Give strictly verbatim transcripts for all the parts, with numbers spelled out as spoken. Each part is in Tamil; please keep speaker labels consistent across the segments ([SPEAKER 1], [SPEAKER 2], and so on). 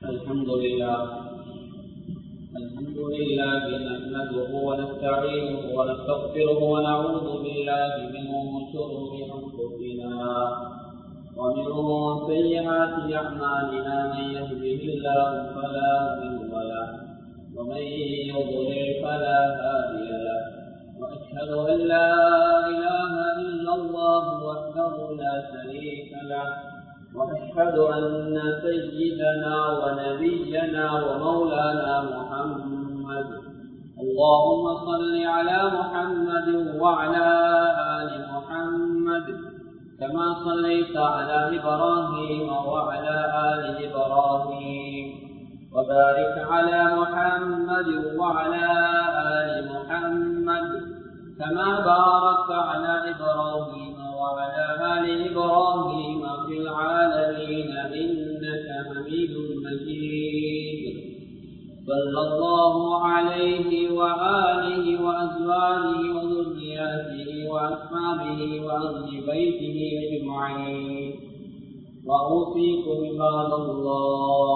[SPEAKER 1] الحمد لله الحمد لله نحمده ونستعينه ونستغفره ونعوذ بالله من شرور أنفسنا ومن سيئات أعمالنا من يهده الله فلا مضل له ومن يضلل فلا هادي له وأشهد أن لا إله إلا الله وحده لا شريك له وأشهد أن سيدنا ونبينا ومولانا محمد اللهم صل على محمد وعلى آل محمد كما صليت على إبراهيم وعلى آل إبراهيم وبارك على محمد وعلى آل محمد كما باركت على إبراهيم وعلى آل إبراهيم في العالمين إنك حميد مجيد صلى الله عليه وآله وأزواجه وذرياته وأصحابه وأهل بيته أجمعين وأوصيكم عباد الله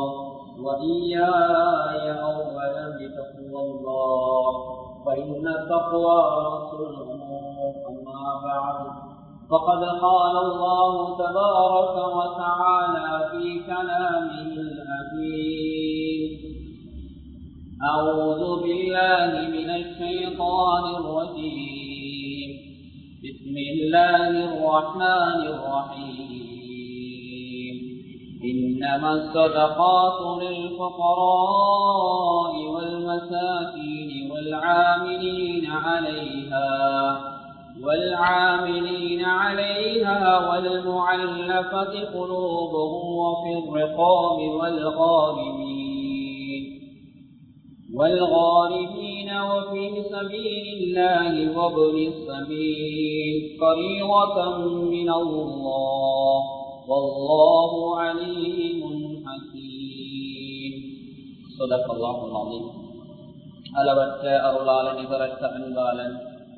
[SPEAKER 1] وإياي أولا بتقوى الله فإن التقوى رأس الأمور أما بعد فقد قال الله تبارك وتعالى في كلامه الحكيم أعوذ بالله من الشيطان الرجيم بسم الله الرحمن الرحيم إنما الصدقات للفقراء والمساكين والعاملين عليها والعاملين عليها والمعلفة قلوبهم وفي الرقاب والغارمين والغارمين وفي سبيل الله وابن السبيل فريضة من الله والله عليم حكيم صدق الله العظيم அளவற்ற அருளாளன் நிகரற்ற அன்பாளன்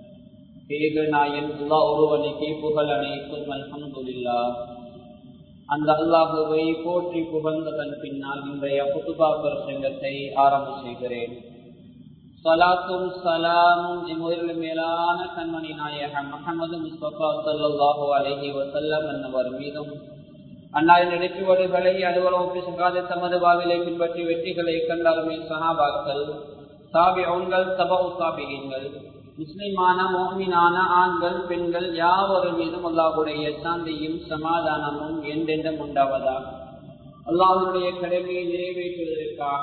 [SPEAKER 1] ஏக நாயன் அல்லாஹ் ஒருவனுக்கே புகழ் அனைத்தும் அல்ஹம்துலில்லாஹ். அந்த அல்லாஹுவை போற்றி புகழ்ந்ததன் பின்னால் இன்றைய குதுபா பிரசங்கத்தை ஆரம்ப செய்கிறேன். ஸலாத்தும் ஸலாமும் இம்முதல் மேலான கண்மணி நாயகம் முஹம்மது முஸ்தபா ஸல்லல்லாஹு அலைஹி வஸல்லம் என்பவர் மீதும் அன்னாரின் நெடுக்குவடுகளை அலுவலகம் சங்காத தமது பாவிலை பின்பற்றி வெற்றிகளை கண்டாலுமே சஹாபாக்கள் தாபிஊன்கள் தபஉ தாபிஈன்கள் முஸ்லிமான மோமினான ஆண்கள் பெண்கள் யாவரும் மீதும் அல்லாஹ்வுடைய சாந்தியும் சமாதானமும் என்றென்றும் உண்டாவதாக. அல்லாஹ்வுடைய கடமையை நிறைவேற்றுவதற்காக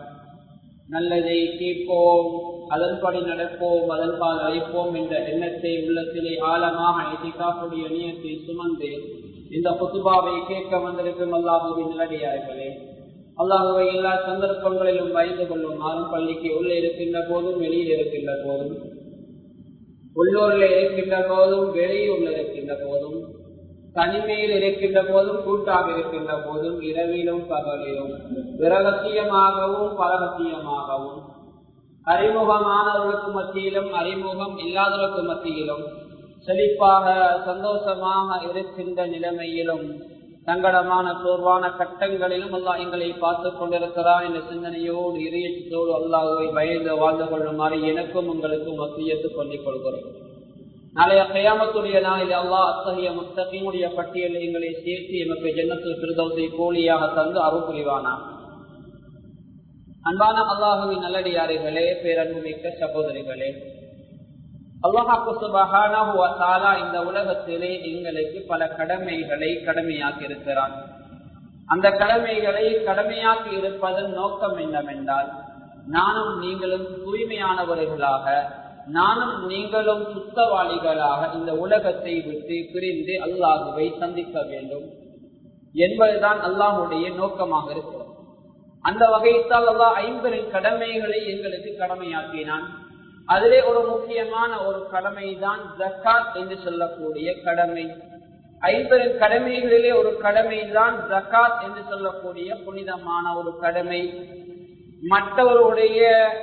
[SPEAKER 1] நல்லதை கேட்போம், அதன்படி நடப்போம், அதன்பால் அழைப்போம் என்ற எண்ணத்தை உள்ளத்திலே ஆழமாக இதிகாஃபுடைய நியத்தை சுமந்து இந்த குதுபாவை கேட்க வந்திருக்கும் அல்லாஹ்வின் நல்லடியார்களே, அல்லாஹ்வை எல்லா சந்தர்ப்பங்களிலும் பயந்து கொள்ளுமாறும் பள்ளிக்கு உள்ளே இருக்கின்ற போதும் வெளியில் இருக்கின்ற போதும் உள்ளூரில் இருக்கின்ற போதும் வெளியூரில் இருக்கின்ற போதும் தனிமையில் இருக்கின்ற போதும் கூட்டாக இருக்கின்ற போதும் இரவிலும் பகலிலும் இரகசியமாகவும் பரகசியமாகவும் அறிமுகமானவர்களுக்கு மத்தியிலும் அறிமுகம் இல்லாதவர்களுக்கு மத்தியிலும் செழிப்பாக சந்தோஷமாக இருக்கின்ற நிலைமையிலும் சங்கடமான சோர்வான கட்டங்களிலும் அல்லாஹ் எங்களை பார்த்துக் கொண்டிருக்கிறான் என்ற சிந்தனையோடு இறையத்தோடு அல்லாஹ்வை பயந்து வாழ்ந்து கொள்ளுமாறு எனக்கும் உங்களுக்கும் வசியத்துக் கொண்டிக் கொள்கிறேன். நாளைய கியாமத்துடைய நாளில் அல்லாஹ் அத்தகைய முத்தகீனுடைய பட்டியலில் எங்களை சேர்த்து எமக்கு ஜன்னத்துல் ஃபிர்தௌஸை போலியாக தந்து அருள் புரிவானா. அன்பான அல்லாஹ்வின் நல்லடியார்களே, பேரன்புமிக்க சகோதரிகளே, அல்லாஹ் சுப்ஹானஹு வ தஆலா இந்த உலகத்திலே எங்களுக்கு பல கடமைகளை கடமையாக்கி இருக்கிறான். அந்த கடமைகளை கடமையாக்கி இருப்பதன் நோக்கம் என்னவென்றால், நானும் நீங்களும் தூய்மையானவர்களாக, நானும் நீங்களும் சுத்தவாளிகளாக இந்த உலகத்தை விட்டு பிரிந்து அல்லாஹுவை சந்திக்க வேண்டும் என்பதுதான் அல்லாஹுடைய நோக்கமாக இருக்கிறது. அந்த வகைத்தால் அல்லாஹ் ஐம்பெரும் கடமைகளை எங்களுக்கு கடமையாக்கினான். அதிலே ஒரு முக்கியமான ஒரு கடமை தான் ஜக்காத் என்று சொல்லக்கூடிய கடமை. ஐம்பெரும் கடமைகளிலே ஒரு கடமை தான் ஜக்காத் என்று சொல்லக்கூடிய புனிதமான ஒரு கடமை. மற்றவருடைய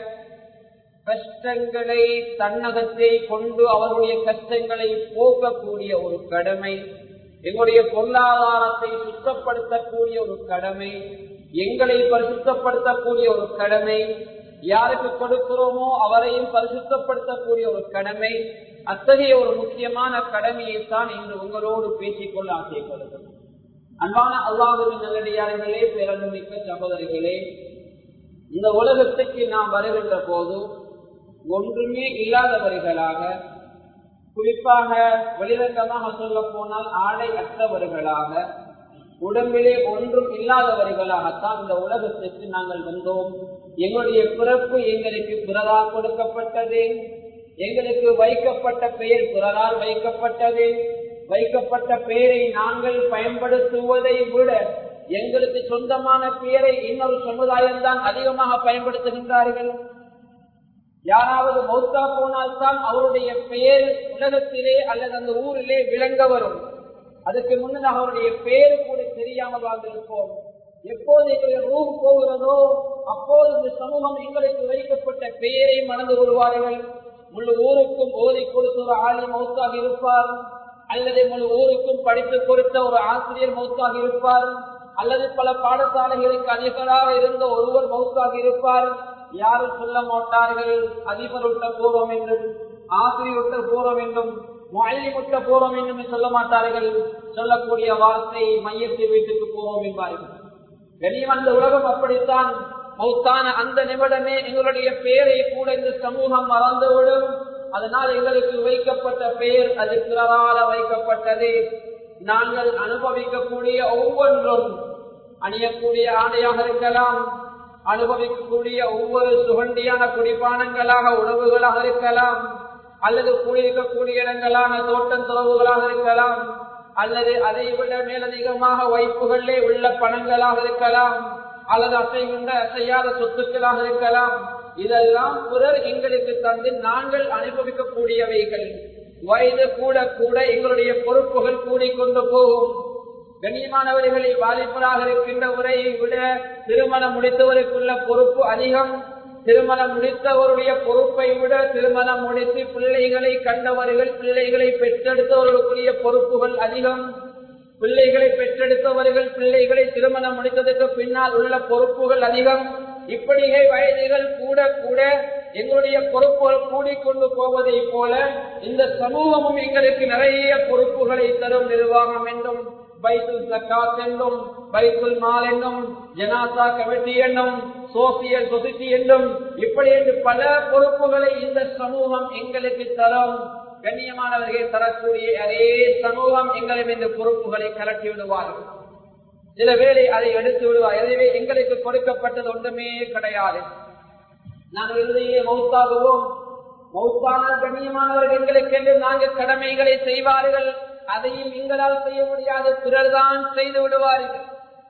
[SPEAKER 1] கஷ்டங்களை தன்னகத்தை கொண்டு அவருடைய கஷ்டங்களை போக்கக்கூடிய ஒரு கடமை. எங்களுடைய பொருளாதாரத்தை சுத்தப்படுத்தக்கூடிய ஒரு கடமை, எங்களை பரிசுத்தப்படுத்தக்கூடிய ஒரு கடமை, யாருக்கு கொடுக்கிறோமோ அவரையும் பரிசுத்தப்படுத்தக்கூடிய ஒரு கடமை. அத்தகைய ஒரு முக்கியமான கடமையைத்தான் இன்று உங்களோடு பேசிக்கொள்ள ஆசைப்படுகிறோம். அன்பான அல்லாஹ்வின் நல்லடியார்களே, பேரன்புமிக்க சகோதரிகளே, இந்த உலகத்துக்கு நாம் வருகின்ற போது ஒன்றுமே இல்லாதவர்களாக, குறிப்பாக வெளிரங்கமாக சொல்ல போனால் ஆடை அற்றவர்களாக, உடம்பிலே ஒன்றும் இல்லாதவர்களாகத்தான் இந்த உலகத்திற்கு நாங்கள் வந்தோம். எங்களுடைய பிறப்பு எங்களுக்கு பிறரால் கொடுக்கப்பட்டது, எங்களுக்கு வைக்கப்பட்ட பெயர் பிறரால் வைக்கப்பட்டது. வைக்கப்பட்ட பெயரை நாங்கள் பயன்படுத்துவதை விட எங்களுக்கு சொந்தமான பெயரை இன்னொரு சமுதாயம் தான் அதிகமாக பயன்படுத்துகின்றார்கள். யாராவது மௌத்தா போனால்தான் அவருடைய பெயர் உலகத்திலே அல்லது அந்த ஊரிலே விளங்க வரும். அதுக்கு முன்னர் அவருடைய பெயர் கூட தெரியாமல் வாழ்ந்திருப்போம். எப்போது எங்களுடைய ரூம் போகிறதோ அப்போது இந்த சமூகம் எங்களுக்கு வைக்கப்பட்ட பெயரை மறந்து கொள்வார்கள். முழு ஊருக்கும் ஓதி கொடுத்த ஒரு ஆளும் மௌத்தாக இருப்பார், அல்லது முழு ஊருக்கும் படித்து கொடுத்த ஒரு ஆசிரியர் மௌத்தாக இருப்பார், அல்லது பல பாடசாலைகளுக்கு அதிபராக இருந்த ஒருவர் மௌத்தாக இருப்பார். யாரும் சொல்ல மாட்டார்கள் அதிபர் விட்ட போறோம் என்றும், ஆசிரியர் விட்ட போறோம் என்றும், மொழி விட்ட போறோம் என்றும் சொல்ல மாட்டார்கள். சொல்லக்கூடிய வார்த்தை மையத்தை வீட்டுக்கு போறோம் என்பார்கள். கனிவந்த உலகம் அப்படித்தான். மௌத்தான அந்த நிமிடமே எங்களுடைய பெயரை கூட இந்த சமூகம் மறந்துவிடும். அதனால் எங்களுக்கு வைக்கப்பட்ட பெயர் அது பிறரால வைக்கப்பட்டது. நாங்கள் அனுபவிக்கக்கூடிய ஒவ்வொன்றும், அணியக்கூடிய ஆடையாக இருக்கலாம், அனுபவிக்கக்கூடிய ஒவ்வொரு சுகண்டியான குடிப்பானங்களாக உணவுகளாக இருக்கலாம், அல்லது கூடியிருக்கக்கூடிய இடங்களான தோட்டம் துறவுகளாக இருக்கலாம், அல்லது அதை விட மேலதிகமாக வைப்புகளிலே உள்ள பணங்களாக இருக்கலாம், அல்லது அசைகின்ற அசையாத சொத்துக்களாக இருக்கலாம். இதெல்லாம் பிறர் எங்களுக்கு தந்து நாங்கள் அனுபவிக்கக்கூடியவைகள். வயது கூட கூட எங்களுடைய பொறுப்புகள் கூடிக்கொண்டு போகும். கண்ணியமானவர்களை வாலிபராக இருக்கின்ற உரையை விட திருமணம் முடித்தவருக்குள்ள பொறுப்பு அதிகம். திருமணம் முடித்தவருடைய பொறுப்பை விட திருமணம் முடித்து பிள்ளைகளை கண்டவர்கள், பிள்ளைகளை பெற்றெடுத்தவர்களுக்குரிய பொறுப்புகள் அதிகம். பிள்ளைகளை பெற்றெடுத்தவர்கள் பிள்ளைகளை திருமணம் முடித்ததற்கு பின்னால் உள்ள பொறுப்புகள் அதிகம். இப்படியே வயதுகள் கூட கூட எங்களுடைய பொறுப்புகள் கூடிக்கொண்டு போவதை போல இந்த சமூகமும் எங்களுக்கு நிறைய பொறுப்புகளை தரும். நிர்வாகம் என்றும், பைத்துல் ஜக்காத் என்றும், பைத்துல் மால் என்றும், ஜனாசா கமிட்டி என்றும், சோசியல் சொசைட்டி என்றும், இப்படி என்று பல பொறுப்புகளை இந்த சமூகம் எங்களுக்கு தரும். கண்ணியமானவர்கள் தரக்கூடிய அதே சமூகம் எங்களிடம் இந்த பொறுப்புகளை கலட்டி விடுவார்கள். சில வேளை அதை எடுத்து விடுவார். எனவே எங்களுக்கு கொடுக்கப்பட்டது ஒன்றுமே கிடையாது. நாங்கள் இறுதியிலே மௌத்தாகுவோம். மௌத்தான கண்ணியமானவர்கள் எங்களுக்கு என்று நாங்கள் கடமைகளை செய்வார்கள். அதையும் எங்களால் செய்ய முடியாது, பிறர்தான் செய்து விடுவார்கள்.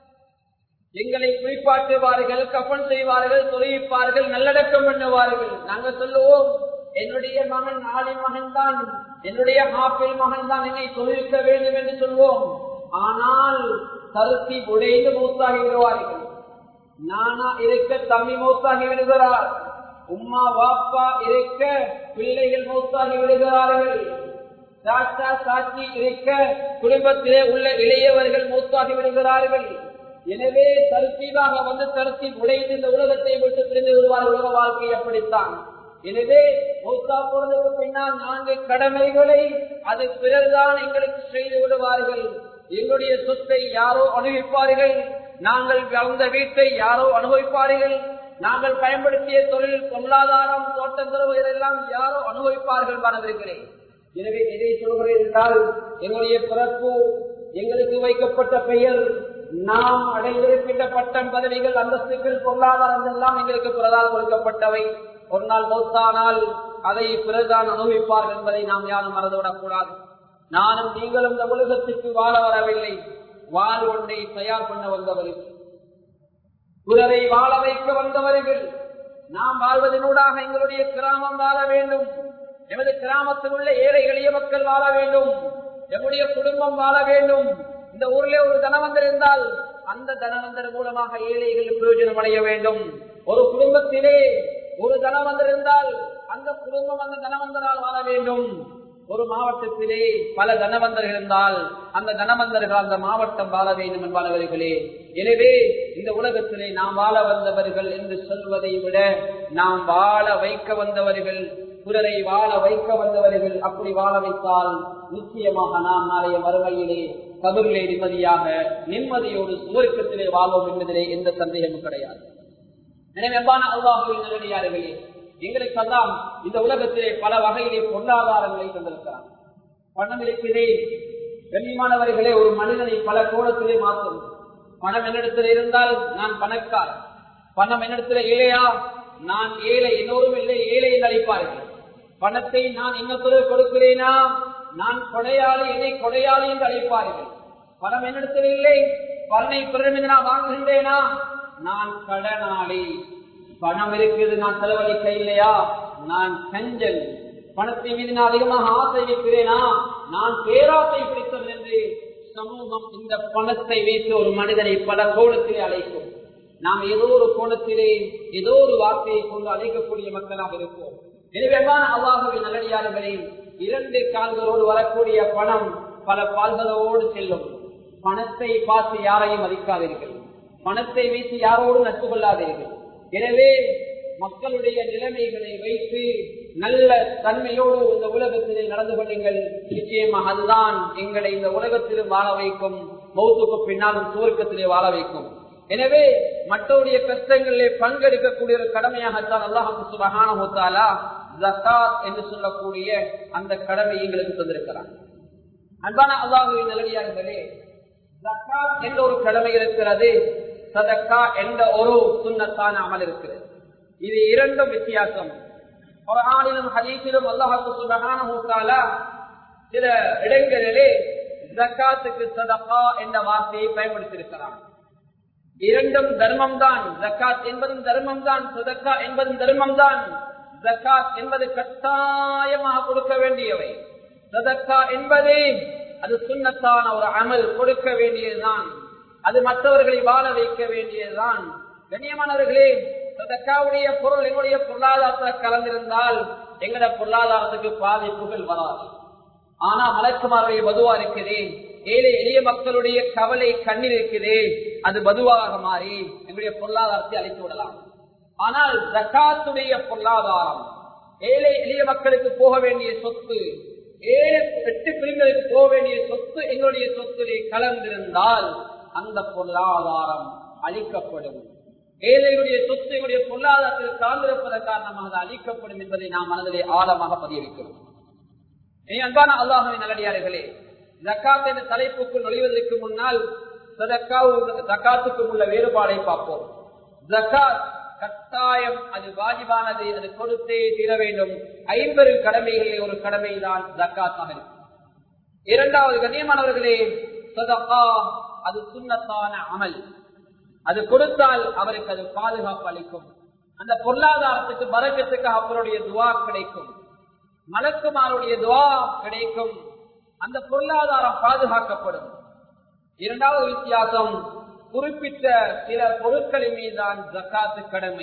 [SPEAKER 1] எங்களை குளிப்பாட்டுவார்கள், கஃன் செய்வார்கள், தொழுவிப்பார்கள், நல்லடக்கம் பண்ணுவார்கள். நாங்கள் சொல்லுவோம் என்னுடைய மகன் நாளை மகன் தான், என்னுடைய ஹாஃபில் மகன் தான் என்னை தொழுவிக்க வேண்டும் என்று சொல்வோம். ஆனால் கருத்தி உடைந்து மௌத்தாகி விடுவார்கள். நானா இருக்க தம்பி மௌத்தாகி விடுகிறார், உம்மா வாப்பா இருக்க பிள்ளைகள் மௌத்தாகி விடுகிறார்கள், சாச்சா சாட்சி இருக்க குடும்பத்திலே உள்ள இளையவர்கள் மௌத்தாகி விடுகிறார்கள். எனவே தருத்தீவாக வந்து தருத்தி உடைந்து இந்த உலகத்தை விட்டு பிரிந்து விடுவார். உலக வாழ்க்கை அப்படித்தான். எனவே மௌத்தா போனதுக்கு பின்னால் நான்கு கடமைகளை அது பிறர்தான் எங்களுக்கு செய்து விடுவார்கள். எங்களுடைய சொத்தை யாரோ அனுபவிப்பார்கள், நாங்கள் வளர்ந்த வீட்டை யாரோ அனுபவிப்பார்கள், நாங்கள் பயன்படுத்திய தொழில் பொருளாதாரம் தோட்டம் தருவதில் எல்லாம் யாரோ அனுபவிப்பார்கள் மனதிருக்கிறேன். எனவே எதை சொல்கிறேன் என்றால் எங்களுடைய பிறப்பு, எங்களுக்கு வைக்கப்பட்ட பெயர், நாம் அடைந்திருக்கின்ற பட்டம் பதவிகள் அந்தஸ்துகள் பொருளாதாரம் எல்லாம் எங்களுக்கு பிறதால் கொடுக்கப்பட்டவை. ஒரு நாள் மௌத்தானால் அதை பிறர்தான் அனுபவிப்பார்கள் என்பதை நாம் யாரும் மறந்துவிடக்கூடாது. நானும் நீங்களும் இந்த உலகத்திற்கு வாழ வரவில்லை, வாழ் ஒன்றை தயார் பண்ண வந்தவர்கள், பிறரை வாழ வைக்க வந்தவர்கள். நாம் வாழ்வதனூடாக எங்களுடைய கிராமம் வாழ வேண்டும், எமது கிராமத்தில் உள்ள ஏழை எளிய மக்கள் வாழ வேண்டும், எம்முடைய குடும்பம் வாழ வேண்டும். இந்த ஊரிலே ஒரு தனவந்தர் இருந்தால் அந்த தனவந்தர் மூலமாக ஏழைகள் பிரயோஜனம் அடைய வேண்டும். ஒரு குடும்பத்திலே ஒரு தனவந்தர் இருந்தால் அந்த குடும்பம் அந்த தனவந்தரால் வாழ வேண்டும். ஒரு மாவட்டத்திலே பல தனவந்தர்கள் இருந்தால் அந்த தனவந்தர்கள் அந்த மாவட்டம் வாழ வேண்டும் என்பார்களே. எனவே இந்த உலகத்திலே நாம் வாழ வந்தவர்கள் என்று சொல்வதை விட நாம் வாழ வைக்க வந்தவர்கள், பிறரை வாழ வைக்க வந்தவர்கள். அப்படி வாழ வைத்தால் நிச்சயமாக நாம் நாளைய மறுமையிலே கபரிலே நிம்மதியாக நிம்மதியோடு சுவர்க்கத்திலே வாழ்வோம் என்பதிலே எந்த சந்தேகமும் கிடையாது. எனவே அல்லாஹ்வின் நல்லடியார்களே, எங்களுக்கெல்லாம் இந்த உலகத்திலே பல வகையிலே பொருளாதாரங்களை தந்திருக்கிறார். பணம் இருக்கிறே கண்ணியமானவர்களே, ஒரு மனிதனை பல கோணத்திலே மாற்றும். பணம் என்னிடத்தில் இருந்தால் நான் பணக்கார், பணம் என்னிடத்தில் ஏழையா நான் ஏழை, எல்லோரும் இல்லை ஏழை என்று அழைப்பார்கள். பணத்தை நான் இன்னொருத்தர் கொடுக்கிறேனா நான் கொடையாளி, என்னை கொடையாளி என்று அழைப்பார்கள். பணம் என்னிடத்தில் இல்லை, பணனை பிறகு நான் வாங்குகின்றேனா நான் கடனாளி. பணம் இருக்குது நான் செலவழிக்க இல்லையா நான் கஞ்சன். பணத்தின் மீது நான் அதிகமாக ஆசை வைக்கிறேனா நான் பேராசை பிடித்தவன் என்று சமூகம் இந்த பணத்தை வைத்து ஒரு மனிதனை பல கோணத்திலே அழைக்கும். நாம் ஏதோ ஒரு கோணத்திலே ஏதோ ஒரு வார்த்தையை கொண்டு அழைக்கக்கூடிய மக்களாக இருப்போம். எனவே அல்லாஹ்வின் நல்லடியார்களே, இரண்டு கால்களோடு வரக்கூடிய பணம் பல கால்களோடு செல்லும். பணத்தை பார்த்து யாரையும் மதிக்காதீர்கள், பணத்தை வைத்து யாரோடு நட்பு கொள்ளாதீர்கள். எனவே மக்களுடைய நிலைமைகளை வைத்து நல்ல தன்மையோடு இந்த உலகத்திலே நடந்து கொள்ளுங்கள். நிச்சயமாக அதுதான் எங்களை இந்த உலகத்திலும் வாழ வைக்கும், மௌத்துக்கு பின்னாலும் சுவர்க்கத்திலே வாழ வைக்கும். எனவே மற்றவருடைய கஷ்டங்களிலே பங்கெடுக்கக்கூடிய ஒரு கடமையாகத்தான் அல்லாஹ் சுப்ஹானஹு வ தஆலா ஜகாத் என்று சொல்லக்கூடிய அந்த கடமை எங்களுக்கு தந்திருக்கிறார். அன்பான அல்லாஹ்வின் நல்லடியார்களே, ஜகாத் என்ற ஒரு கடமை இருக்கிறது, சதக்கா என்ற ஒரு சுன்னத்தான அமல் இருக்கிறது. இது இரண்டும் வித்தியாசம். குர்ஆனிலும் ஹதீஸிலும் அல்லாஹ் சுப்ஹானஹு வ தஆலா சில இடங்களிலே ஜகாத்துக்கு சதகா என்ற வார்த்தையை பயன்படுத்தியிருக்கிறார். இரண்டும் தர்மம் தான். ஜகாத் என்பதும் தர்மம் தான், சதகா என்பதும் தர்மம் தான். ஜகாத் என்பது கட்டாயமாக கொடுக்க வேண்டியவை, சதகா என்பது அது சுன்னத்தான ஒரு அமல், கொடுக்க வேண்டியதுதான், அது மற்றவர்களை வாழ வைக்க வேண்டியதுதான். கண்ணியமானவர்களே, சதக்காவுடைய பொருள் எங்களுடைய பொருளாதாரத்தில் கலந்திருந்தால் எங்கட பொருளாதாரத்துக்கு பாதிப்புகள் வராது. ஆனா மலக்குமாருடைய பதுவா இருக்குதே, ஏழை எளிய மக்களுடைய கவலை கண்ணீர் இருக்குதே, அது பதுவாக மாறி எங்களுடைய பொருளாதாரத்தை அழித்து விடலாம். ஆனால் ஜகாத்துடைய பொருளாதாரம், ஏழை எளிய மக்களுக்கு போக வேண்டிய சொத்து, ஏழு எட்டு பிரிவுகளுக்கு போக வேண்டிய சொத்து எங்களுடைய சொத்திலே கலந்திருந்தால் அந்த பொருளாதாரம் அழிக்கப்படும். ஏழைகளுடைய சொத்து எங்களுடைய பொருளாதாரத்தில் கலந்திருப்பதன் காரணமாக அழிக்கப்படும் என்பதை நாம் மனதிலே ஆழமாக பதிய வைக்கிறோம். அன்பான அல்லாஹ்வின் நல்லடியார்களே, ஜகாத் என்ற தலைப்புக்குள் நுழைவதற்கு முன்னால் ஜகாத்துக்கும் உள்ள வேறுபாடை பார்ப்போம். ஜகாத் கட்டாயம், அது வாஜிபானது, அது கொடுத்தே தீர வேண்டும். ஐம்பது கடமைகளில் ஒரு கடமை தான் ஜகாத்தாக இருக்கும். இரண்டாவது கண்ணியமானவர்களே, சதகா அது சுன்னத்தான அமல், அது கொடுத்தால் அவருக்கு அது பாதுகாப்பு அளிக்கும். அந்த பொருளாதாரத்துக்கு பரக்கத்துக்கு அவருடைய துவா கிடைக்கும், மலக்குமாருடைய துவா கிடைக்கும், அந்த பொருளாதாரம் பாதுகாக்கப்படும். இரண்டாவது வித்தியாசம், குறிப்பிட்ட சில பொருட்களின் மீதுதான் ஜகாத்து கடமை.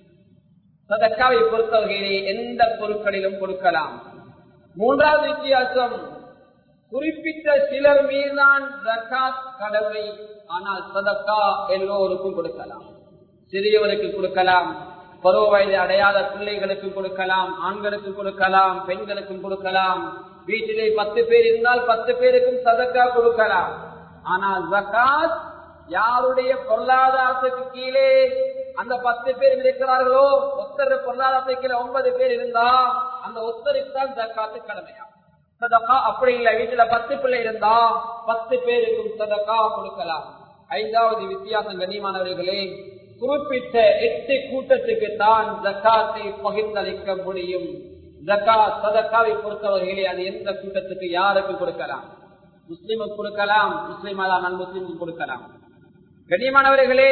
[SPEAKER 1] சதக்காவை பொறுத்தவகையிலே எந்த பொருட்களிலும் கொடுக்கலாம். மூன்றாவது வித்தியாசம், குறிப்பிட்ட சிலர் மீதுதான் ஜகாத் கடமை, ஆனால் சதக்கா எல்லோருக்கும் கொடுக்கலாம். சிறியவருக்கு கொடுக்கலாம், பருவ வயது அடையாத பிள்ளைகளுக்கும் கொடுக்கலாம், ஆண்களுக்கும் கொடுக்கலாம், பெண்களுக்கும் கொடுக்கலாம். வீட்டிலே பத்து பேர் இருந்தால் பத்து பேருக்கும் சதக்கா கொடுக்கலாம். ஆனால் ஜகாத் யாருடைய பொருளாதாரத்துக்கு கீழே அந்த பத்து பேர் இருக்கிறார்களோ, ஒத்தர பொருளாதாரத்துக்கு கீழே ஒன்பது பேர் இருந்தா அந்த ஒத்தருக்கு தான் ஜகாத்து கடமையா. சதக்கா அப்படி இல்லை, வீட்டுல பத்து பிள்ளை இருந்தா பத்து பேருக்கும் சதக்கா கொடுக்கலாம். ஐந்தாவது வித்தியாசம் கண்ணியமானவர்களே, குறிப்பிட்ட எட்டு கூட்டத்துக்கு தான் ஜகாத்தை பகிர்ந்தளிக்க முடியும். ஜகாத் சதக்காவை பொறுத்தவர்களே அது எந்த கூட்டத்துக்கு யாருக்கு கொடுக்கலாம்? முஸ்லிமுக்கு கொடுக்கலாம், முஸ்லிம் அல்லாமல் முஸ்லிமுக்கு கொடுக்கலாம். கண்ணியமானவர்களே,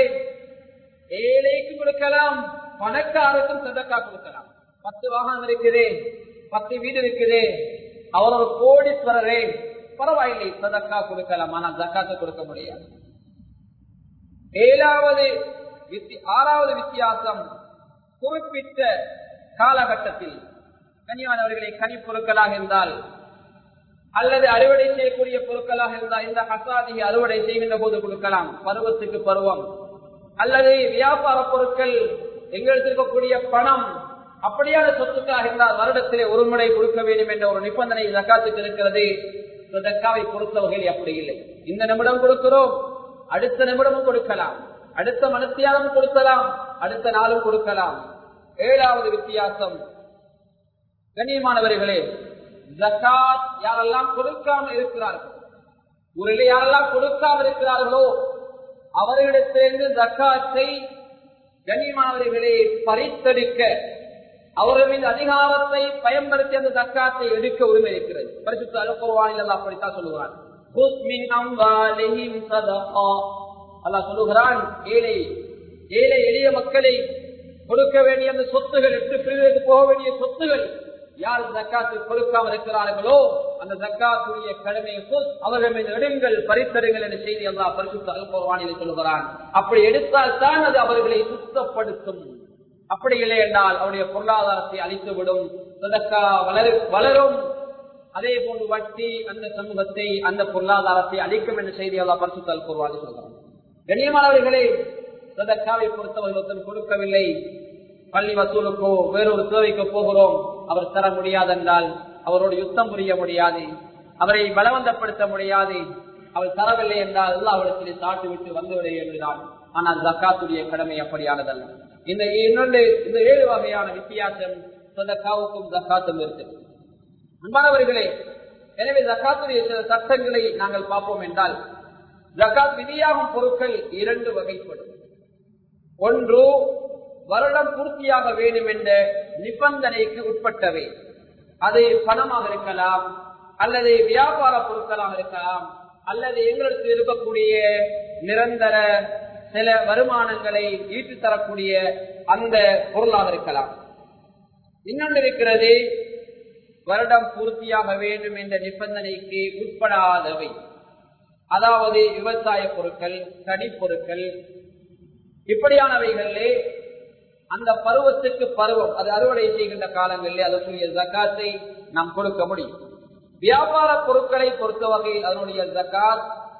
[SPEAKER 1] ஏழைக்கு கொடுக்கலாம், பணக்காருக்கும் சதக்கா கொடுக்கலாம். பத்து வாகனம் இருக்குது, பத்து வீடு இருக்குது, அவர் ஒரு கோடீஸ்வரரே, பரவாயில்லை சதக்கா கொடுக்கலாம், ஆனால் ஜகாத்தை கொடுக்க முடியாது. ஏழாவது ஆறாவது வித்தியாசம், குறிப்பிட்ட காலகட்டத்தில் கண்ணியமானவர்களை கனிப்பொருட்களாக இருந்தால் அல்லது அறுவடை செய்யக்கூடிய பொருட்களாக இருந்தால் இந்த ஹசாதியை அறுவடை செய்கின்ற போது கொடுக்கலாம், பருவத்துக்கு பருவம். அல்லது வியாபார பொருட்கள், எங்களுக்கு இருக்கக்கூடிய பணம், அப்படியான சொத்துக்காக இருந்தால் வருடத்திலே ஒரு முறை கொடுக்க வேண்டும் என்ற ஒரு நிபந்தனை ஜக்காத்துக்கு இருக்கிறது. சதக்காவை பொறுத்த வகையில் அப்படி இல்லை. இந்த நிமிடம் கொடுக்கிறோம், அடுத்த நிமிடமும் கொடுக்கலாம், அடுத்த மனத்தியாலும் கொடுக்கலாம், அடுத்த நாளும் கொடுக்கலாம். ஏழாவது வித்தியாசம், கண்ணியமானவர்களே, ஜக்காத் யாரெல்லாம் கொடுக்காமல் இருக்கிறார்கள், ஊரில் யாரெல்லாம் கொடுக்காமல் இருக்கிறார்களோ அவர்களிடத்திலிருந்து ஜக்காத்தை கண்ணியமானவர்களே பறித்தெடுக்க, அவர்கள் மீது அதிகாரத்தை பயன்படுத்தி அந்த ஜக்காத்தை எடுக்க உரிமை இருக்கிறது. பரிசுத்த அல் குர்ஆனில் அல்லாஹ் அப்படித்தான் சொல்லுகிறான். குஸ் மின் அம்வாலிஹிம் ஸதகா. அல்லாஹ் சொல்லுகிறான், ஏழை ஏழை எளிய மக்களை கொடுக்க வேண்டிய அந்த சொத்துகள், எட்டு பிரிவுக்கு போக வேண்டிய சொத்துகள் யார் ஜக்காத்து கொடுக்காமல் இருக்கிறார்களோ அந்த ஜக்காத்துடைய கடமையை அவர்கள் மீது எடுங்கள், பறித்தடுங்கள் என்ற செய்தி அல்லாஹ் பரிசுத்த அல் குர்ஆனில் சொல்லுகிறான். அப்படி எடுத்தால் தான் அது அவர்களை சுத்தப்படுத்தும். அப்படி இல்லை என்றால் அவருடைய பொருளாதாரத்தை அழித்துவிடும். சதக்கா வளரும், அதே போன்று வட்டி அந்த சமூகத்தை, அந்த பொருளாதாரத்தை அழிக்கும் என்ற செய்தி அல்லாஹ் பரிசுத்த அல் குர்ஆனில் சொல்கிறான். கண்ணியமானவர்களே, சதக்காவை பொறுத்தவர்கள் கொடுக்கவில்லை, பள்ளி வசூலுக்கோ வேறொரு தேவைக்கோ போகிறோம், அவர் தர முடியாது என்றால் அவரோடு யுத்தம் புரிய முடியாது, அவரை பலவந்தப்படுத்த முடியாது. அவர் தரவில்லை என்றால் எல்லாம் அவரிடத்திலே சாட்டு விட்டு வந்துவிட என்றான். ஆனால் ஜக்காத்துடைய கடமை அப்படியானதல்ல. இந்த இன்னொன்று, இந்த ஏழு வகையான வித்தியாசம் சதக்காவுக்கும் ஜக்காத்தும் இருக்கு. அன்பானவர்களே, எனவே ஜக்காத்துடைய சில சட்டங்களை நாங்கள் பார்ப்போம் என்றால், ஜக்காத் விதியாகும் பொருட்கள் இரண்டு வகைப்படும். ஒன்று, வருடம் பூர்த்தியாக வேண்டும் என்ற நிபந்தனைக்கு உட்பட்டவை. அது பணமாக இருக்கலாம், அல்லது வியாபார பொருட்களாக இருக்கலாம், அல்லது எங்களுக்கு இருக்கக்கூடிய நிரந்தர சில வருமானங்களை ஈட்டு தரக்கூடிய அந்த பொருளாக இருக்கலாம். இன்னொன்று இருக்கிறது, வருடம் பூர்த்தியாக வேண்டும் என்ற நிபந்தனைக்கு உட்படாதவை. அதாவது விவசாய பொருட்கள், தனி பொருட்கள், இப்படியானவைகளிலே அந்த பருவத்துக்கு பருவம், அது அறுவடை செய்கின்ற காலங்களிலே அதற்குரிய ஜக்காத்தை நாம் கொடுக்க முடியும். வியாபார பொருட்களை பொறுத்த வகையில் அதனுடைய ஜக்காத்,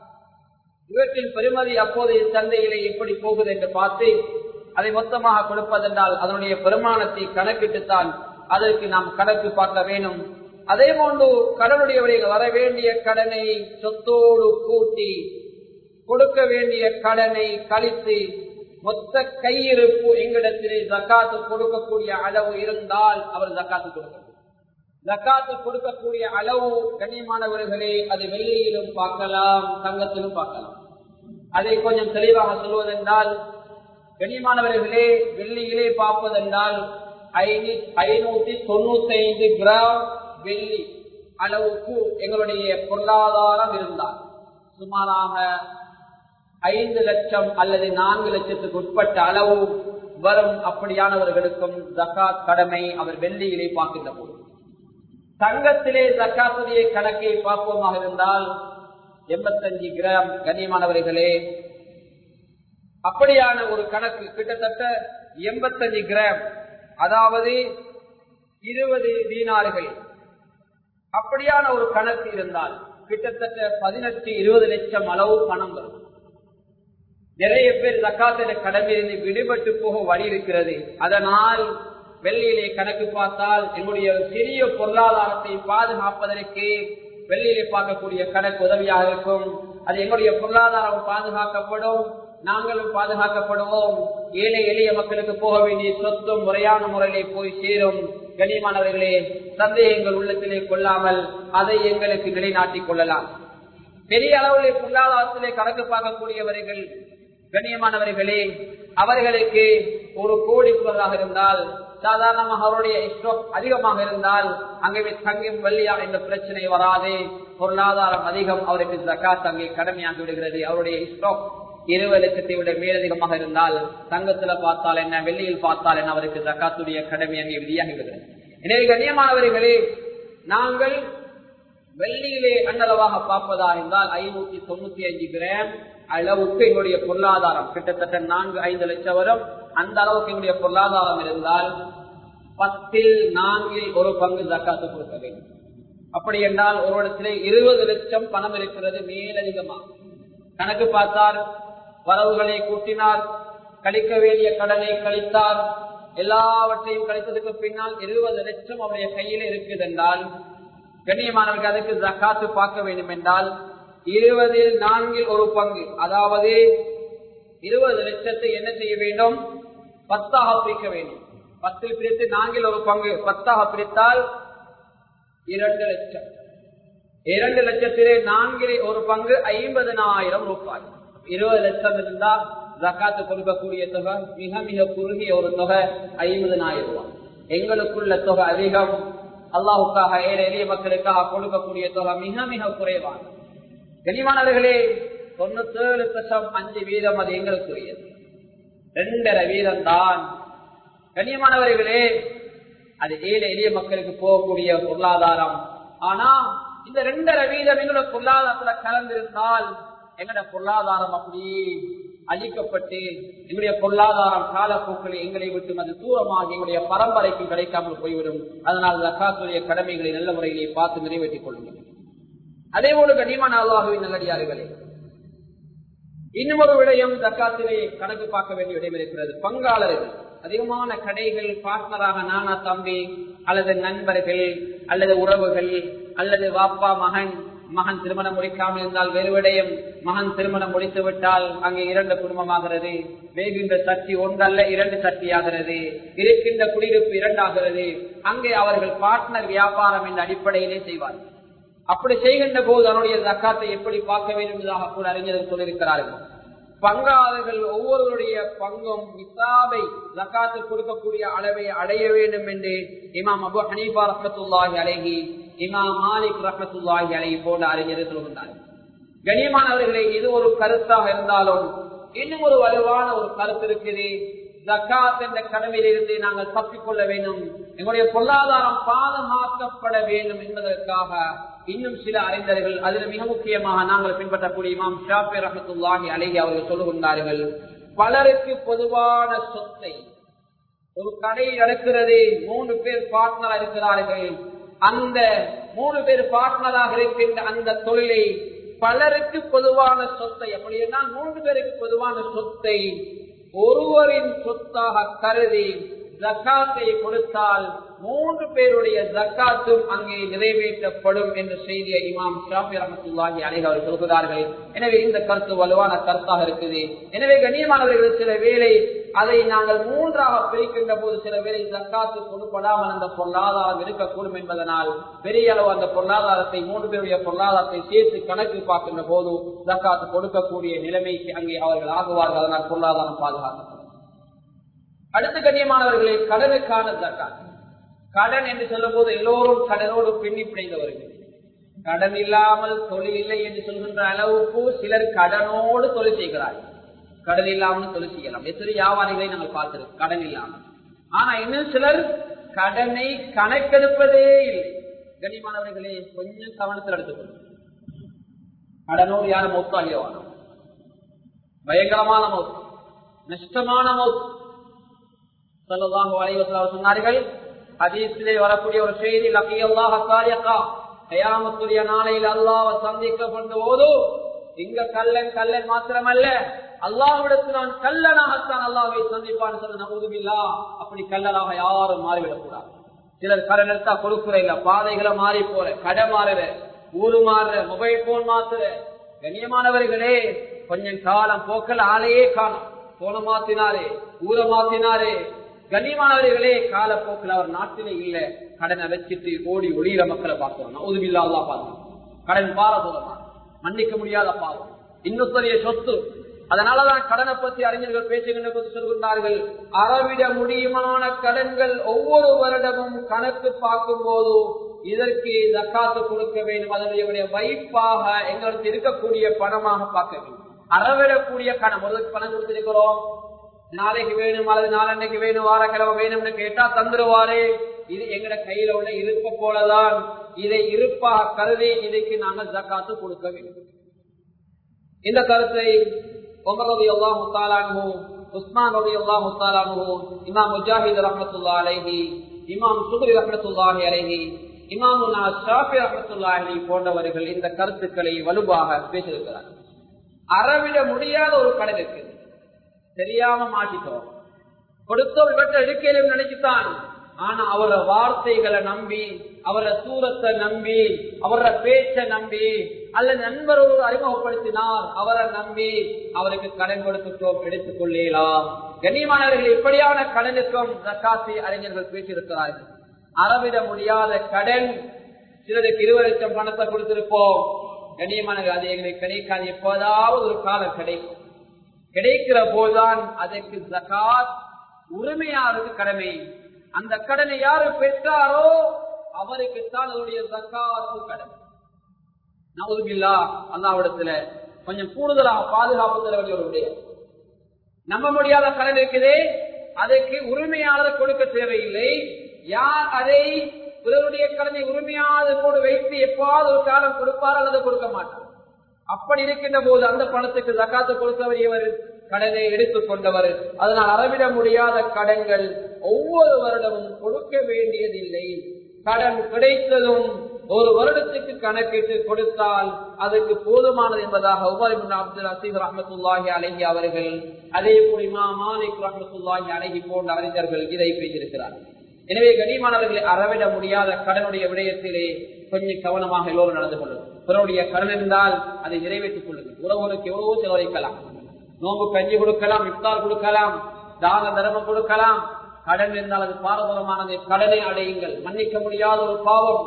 [SPEAKER 1] இவற்றின் பெருமதி அப்போதைய சந்தையிலே எப்படி போகுது என்று பார்த்து அதை மொத்தமாக கொடுப்பதென்றால் அதனுடைய பெருமானத்தை கணக்கிட்டுத்தான் அதற்கு நாம் கணக்கு பார்க்க வேண்டும். அதே போன்று கடனுடையவர்கள் வர வேண்டிய கடனை சொத்தோடு கூட்டி கொடுக்க வேண்டிய கடனை கழித்து மொத்த கையிருப்பு எங்களிடத்திலே ஜக்காத்து கொடுக்கக்கூடிய அளவு இருந்தால் அவர் ஜக்காத்து கொடுக்க. ஜக்காத்து கொடுக்கக்கூடிய அளவு கண்ணியமானவர்களே, அது வெள்ளியிலும் பார்க்கலாம், தங்கத்திலும் பார்க்கலாம். அதை கொஞ்சம் தெளிவாக சொல்வதென்றால், கண்ணியமானவர்களே, வெள்ளியிலே பார்ப்பதென்றால் ஐநூத்தி தொண்ணூத்தி ஐந்து கிராம் வெள்ளி அளவுக்கு எங்களுடைய பொருளாதாரம் இருந்தால் சுமாராக ஐந்து லட்சம் அல்லது நான்கு லட்சத்துக்கு உட்பட்ட அளவு வரும். அப்படியானவர்களுக்கும் ஜக்காத் கடமை அவர் வெள்ளியிலே பார்க்கின்ற போது. தங்கத்திலே ஜக்காத்துடைய கணக்கை பார்ப்போமாக இருந்தால் எண்பத்தஞ்சு கிராம். கண்ணியமானவர்களே, அப்படியான ஒரு கணக்கு கிட்டத்தட்ட எண்பத்தஞ்சு கிராம், அதாவது இருபது தீனார்கள், அப்படியான ஒரு கணக்கு இருந்தால் கிட்டத்தட்ட பதினெட்டு இருபது லட்சம் அளவு பணம் வரும். நிறைய பேர் ஜக்காத்தில கடமையிலிருந்து விடுபட்டு போக வழி இருக்கிறது. அதனால் வெள்ளியிலே கணக்கு பார்த்தால் என்னுடைய சிறிய பொருளாதாரத்தை பாதுகாப்பதற்கு வெள்ளியிலே பார்க்கக்கூடிய கணக்கு உதவியாக இருக்கும். அது எங்களுடைய பொருளாதாரம் பாதுகாக்கப்படும், நாங்களும் பாதுகாக்கப்படுவோம். ஏழை எளிய மக்களுக்கு போக வேண்டிய சொத்தும் முறையான முறையிலே போய் சேரும். கண்ணியமானவர்களே, சந்தேகங்கள் உள்ளத்திலே கொள்ளாமல் அதை எங்களுக்கு நிலைநாட்டிக் கொள்ளலாம். பெரிய அளவிலே பொருளாதாரத்திலே கணக்கு பார்க்கக்கூடியவர்கள், கண்ணியமானவர்களே, அவர்களுக்கு ஒரு கோடி பொருளாக இருந்தால், சாதாரணமாக அவருடைய ஸ்டாக் அதிகமாக இருந்தால் அங்கே தங்கம் வெள்ளியா என்ற பிரச்சனை வராது. பொருளாதாரம் அதிகம், அவருக்கு ஜக்காத் அங்கே கடமையாகி விடுகிறது. அவருடைய ஸ்டாக் இருபது லட்சத்தை விட மேலதிகமாக இருந்தால் தங்கத்துல பார்த்தால் என்ன, வெள்ளியில் பார்த்தால் என்ன, அவருக்கு ஜக்காத்துடைய கடமை அங்கே விதியாகி விடுகிறது. எனவே கண்ணியமானவர்களே, நாங்கள் வெள்ளியிலே அன்னளவாக பார்ப்பதா இருந்தால் ஐநூத்தி தொண்ணூத்தி அஞ்சு கிராம் அளவுக்கு எங்களுடைய பொருளாதாரம் கிட்டத்தட்ட நான்கு ஐந்து லட்சம் வரும். அந்த அளவுக்கு எங்களுடைய பொருளாதாரம் இருந்தால் பத்தில் நான்கில் ஒரு பங்கு ஜக்காத்து கொடுக்க வேண்டும். அப்படி என்றால் ஒரு இடத்திலே இருபது லட்சம் பணம் இருக்கிறது மேலதிகமாக. கணக்கு பார்த்தார், வரவுகளை கூட்டினார், கழிக்க வேண்டிய கடனை கழித்தார், எல்லாவற்றையும் கழித்ததுக்கு பின்னால் இருபது லட்சம் அவருடைய கையில் இருக்குது என்றால், கண்ணியமானவர்கள் அதுக்கு ஜக்காத்து பார்க்க வேண்டும் என்றால் இருபதில் நான்கில் ஒரு பங்கு, அதாவது இருபது லட்சத்தை என்ன செய்ய வேண்டும்? பத்தாக பிரிக்க வேண்டும். பத்தில் பிரித்து நான்கில் ஒரு பங்கு பத்தாக பிரித்தால் இரண்டு லட்சம். இரண்டு லட்சத்திலே நான்கிலே ஒரு பங்கு ஐம்பதனாயிரம் ரூபாய். இருபது லட்சம் இருந்தால் ஜக்காத்து கொடுக்கக்கூடிய தொகை மிக மிக குறுகிய ஒரு தொகை ஐம்பதனாயிரம் ரூபாய். எங்களுக்குள்ள தொகை அதிகம், அல்லாஹுக்காக ஏழை எளிய மக்களுக்காக கொடுக்கக்கூடிய தொகை மிக மிக குறைவான. கனிமானவர்களே, தொண்ணூத்தி ஏழு தசம் அஞ்சு வீதம் அது எங்களுக்குரியது, ரெண்டரை வீதம் தான். கண்ணியமானவர்களே, அது ஏழை எளிய மக்களுக்கு போகக்கூடிய பொருளாதாரம். ஆனா இந்த ரெண்டரை வீதம் எங்களோட பொருளாதாரத்துல கலந்திருந்தால் எங்களோட பொருளாதாரம் அப்படி அழிக்கப்பட்டு எங்களுடைய பொருளாதாரம் காலப்போக்கில் எங்களை விட்டு அது தூரமாக எங்களுடைய பரம்பரைக்கு கிடைக்காமல் போய்விடும். அதனால் ஜக்காத்துடைய கடமைகளை நல்ல முறையிலே பார்த்து நிறைவேற்றிக் கொள்ளுங்கள். அதே போல கண்ணியமான அல்லாஹ்வின் நல்லடியார்களே, இன்னும் ஒரு விடயம் ஜக்காத்திலே கணக்கு பார்க்க வேண்டிய விடயம் இருக்கிறது. பங்காளர்கள், அதிகமான கடைகள் பார்ட்னராக நானா தம்பி அல்லது நண்பர்கள் அல்லது உறவுகள் அல்லது வாப்பா மகன், மகன் திருமணம் முடிக்காமல் இருந்தால் வேறு விடயம், மகன் திருமணம் முடித்து விட்டால் அங்கே இரண்டு குடும்பமாகிறது, வேகின்ற சக்தி ஒன்றல்ல இரண்டு சக்தியாகிறது, இருக்கின்ற குடியிருப்பு இரண்டாகிறது. அங்கே அவர்கள் பார்ட்னர் வியாபாரம் என்ற அடிப்படையிலே செய்வார்கள். அப்படி செய்கின்ற போது அவருடைய ஜக்காத்தை எப்படி பார்க்க வேண்டும் என்பதாக கூட அறிஞர்கள் சொல்லியிருக்கிறார்கள். பங்காளர்கள் ஒவ்வொருவருடைய பங்கும் நிசாபை ஜக்காத்து கொடுக்கக்கூடிய அளவை அடைய வேண்டும் என்று இமாம் அபு ஹனீஃபா ரஹ்மத்துல்லாஹி அலைஹி, இமாம் மாலிக் ரஹ்மத்துல்லாஹி அலைஹி போன்ற அறிஞர்கள் சொல்கின்றார்கள். கண்ணியமானவர்களே, இது ஒரு கருத்தாக இருந்தாலும் இன்னும் ஒரு வலுவான ஒரு கருத்து இருக்குது. ஜக்காத் என்ற கடமையிலிருந்து நாங்கள் தப்பிக்கொள்ள வேண்டும், எங்களுடைய பொருளாதாரம் பாதுகாக்கப்பட வேண்டும் என்பதற்காக இன்னும் சில அறிஞர்கள், அதில் மிக முக்கியமாக நாங்கள் பின்பற்றக்கூடிய இமாம் ஷாஃபி ரஹ்மத்துல்லாஹி அலைஹி அவர்கள் சொல்லுகின்றார்கள், பலருக்கு பொதுவான சொத்தை ஒரு கடை நடக்கிறது, மூன்று பேர் பார்ட்னராக இருக்கிறார்கள், அந்த மூணு பேர் பார்ட்னராக இருக்கின்ற அந்த தொழிலை பலருக்கு பொதுவான சொத்தை, அப்படி என்றால் மூன்று பேருக்கு பொதுவான சொத்தை ஒருவரின் சொத்தாக கருதி ஜக்காத்தை கொடுத்தால் மூன்று பேருடைய ஜக்காத்தும் அங்கே நிறைவேற்றப்படும் என்ற செய்தியை இமாம் ஷாஃபி ரஹ்மத்துல்லாஹி அலைஹி அவர்கள் சொல்கிறார்கள். எனவே இந்த கருத்து வலுவான கருத்தாக இருக்குது. எனவே கண்ணியமானவர்கள், சில வேளை அதை நாங்கள் மூன்றாக பிரிக்கின்ற போது சில வேளை ஜக்காத்து கொடுப்படாமல் அந்த பொருளாதாரம் இருக்கக்கூடும் என்பதனால் பெரிய அளவு அந்த பொருளாதாரத்தை மூன்று பேருடைய பொருளாதாரத்தை சேர்த்து கணக்கு பார்க்கின்ற போது ஜக்காத்து கொடுக்கக்கூடிய நிலைமைக்கு அங்கே அவர்கள் ஆகுவார்கள். அதனால் பொருளாதாரம் பாதுகாக்கப்படும். அடுத்த கண்ணியமானவர்களே, கடனுக்கான ஜக்காத். கடன் என்று சொல்லும் போது எல்லோரும் கடனோடு பின்னி பிணைந்தவர்கள். கடன் இல்லாமல் தொழில் இல்லை என்று சொல்கின்ற அளவுக்கு சிலர் கடனோடு தொழில் செய்கிறார்கள். கடன் இல்லாமல் தொழில் செய்யலாம். எத்தனை வியாபாரிகளை நாங்கள் பார்த்திருக்கோம் கடன் இல்லாமல். ஆனா இன்னும் சிலர் கடனை கணக்கெடுப்பதே இல்லை. கண்ணியமானவர்களே, கொஞ்சம் கவனத்தில் எடுத்துக்கொள்ளும். கடனோடு யாரும் மௌத்தாகியவானோ, பயங்கரமான மௌத், நஷ்டமான மௌத். ஸல்லல்லாஹு அலைஹி வஸல்லம் சொன்னார்கள், ஹதீஸிலே வரக்கூடிய ஒரு செய்தி, லக்கியல்லாஹ சாரிகா, கியாமத்துடைய நாளையில் அல்லாஹ்வை சந்திக்கப்பட்ட போது இங்க கல்லன் கல்லன் மாத்திரமல்ல, அல்லாஹ்விடத்தில் நான் கல்லனாகத்தான் அல்லாஹ்வை சந்திப்பான்னு சொல்ல நஊது பில்லாஹ். அப்படி கல்லனாக யாரும் மாறிவிடக் கூடாது. சிலர் கடன் எடுத்தா கொடுக்குற இல்ல, பாதைகளை மாறி போற, கடை மாறுற, ஊரு மாறுற, மொபைல் போன் மாத்துற. கண்ணியமானவர்களே, கொஞ்சம் காலம் போக்கல் ஆளையே காணும். போன மாத்தினாரே, ஊரை மாத்தினாரே. கண்ணியமானவர்களே, காலப்போக்கில் அவர் நாட்டிலே இல்ல, கடனை வச்சுட்டு ஓடி ஒளியிற மக்களை பார்க்கிறோம். நஊது பில்லாஹ், அல்லாஹ் பார்க்கிறோம். கடன் பாரதூரமா, மன்னிக்க முடியாத பாவம், இன்னொருத்தரிய சொத்து. அதனாலதான் கடனை பற்றி அறிஞர்கள் பேசுகின்ற போது சொல்கின்றார்கள், அறவிட முடியுமான கடன்கள் ஒவ்வொரு வருடமும் கணக்கு பார்க்கும் போது இதற்கு ஜக்காத்து கொடுக்க வேண்டும், அதனுடைய வைப்பாக எங்களுக்கு இருக்கக்கூடிய பணமாக பார்க்க வேண்டும். அறவிடக்கூடிய கடன், ஒரு பணம் கொடுத்திருக்கிறோம், நாளைக்கு வேணும் அல்லது நாளன்னைக்கு வேணும், வாரக்கிழமை வேணும்னு கேட்டா தந்துருவாரு. இது எங்கட கையில உள்ள இருப்ப போலதான், இதை இருப்பாக கருதி இதுக்கு நாங்கள் ஜக்காத்து கொடுக்க வேண்டும். இந்த கருத்தை உமர் ரலியல்லாஹு தஆலா அன்ஹு, உஸ்மான் ரலியல்லாஹு தஆலா அன்ஹு, இமாம் முஜாஹித் ரஹ்மத்துல்லாஹி அலைஹி, இமாம் சுஹ்ரி ரஹ்மத்துல்லாஹி அலைஹி, இமாமுனா ஷாஃபி ரஹ்மத்துல்லாஹி அலைஹி போன்றவர்கள் இந்த கருத்துக்களை வலுவாக பேசியிருக்கிறார். அறவிட முடியாத ஒரு கடன் இருக்கு, தெரியாம மாட்டிட்டோம், கொடுத்தோம் இவற்றை எடுக்கலும் நினைச்சுத்தான். ஆனா அவர வார்த்தைகளை நம்பி, அவர சூரத்தை நம்பி, அவர பேச்சை நம்பி, அல்ல நண்பர் ஒரு அறிமுகப்படுத்தினார் அவரை நம்பி அவருக்கு கடன் கொடுத்துட்டோம், எடுத்துக் கொள்ளலாம். கண்ணியமானவர்கள், இப்படியான கடனுக்கும் ஜக்காத்தை அறிஞர்கள் பேசியிருக்கிறார்கள். அறவிட முடியாத கடன், சிலருக்கு இருபது லட்சம் பணத்தை கொடுத்திருப்போம், கண்ணியமானவர்கள் அது எங்களுக்கு கிடைக்காது, எப்போதாவது ஒரு காலம் கிடைக்கும். கிடைக்கிற போதுதான் அதற்கு ஜக்காத் உரிமையாருக்கு கடமை. அந்த கடனை யாரு பெற்றாரோ அவருக்குத்தான் அவருடைய ஜக்காத்து கடமை. நவுதுபில்லாஹ், அல்லாஹ்விடத்துல கொஞ்சம் கூடுதலாக பாதுகாப்பு தர வேண்டிய ஒரு விடயம். நம்ப முடியாத கடன் இருக்குதே, அதற்கு உரிமையாளர் கொடுக்க தேவையில்லை. யார் அதை பிறருடைய கடனை உரிமையாளர் போடு வைத்து எப்பாவது ஒரு காலம் கொடுப்பார் அல்லது கொடுக்க மாட்டார். அப்படி இருக்கின்ற போது அந்த பணத்துக்கு ஜக்காத்து கொடுக்கவரியவர் கடனை எடுத்துக் கொண்டவர். அதனால் அறவிட முடியாத கடன்கள் ஒவ்வொரு வருடமும் கொடுக்க வேண்டியதில்லை. கடன் கிடைத்ததும் ஒரு வருடத்துக்கு கணக்கிட்டு கொடுத்தால் அதுக்கு போதுமானது என்பதாக உமர் இப்னு அப்துல் அசீஸ் ரஹ்மத்துல்லாஹி அலைஹி அவர்கள், அதே போல் இமாம் மாலிக் ரஹ்மத்துல்லாஹி அலைஹி போன்ற அறிஞர்கள் இதை பேசியிருக்கிறார். எனவே கண்ணியமானவர்களை, அறவிட முடியாத கடனுடைய விடயத்திலே கொஞ்சம் கவனமாக எல்லோரும் நடந்து கொள்ளுங்கள். பிறருடைய கடன் இருந்தால் அதை நிறைவேற்றிக் கொள்ளுங்கள். உறவுகளுக்கு எவ்வளவோ செலவழிக்கலாம், நோம்பு கஞ்சி கொடுக்கலாம், இஃப்தார் கொடுக்கலாம், தான தர்மம் கொடுக்கலாம். கடன் இருந்தால் அது பாரதூரமானது. கடனை அடையுங்கள். மன்னிக்க முடியாத ஒரு பாவம்,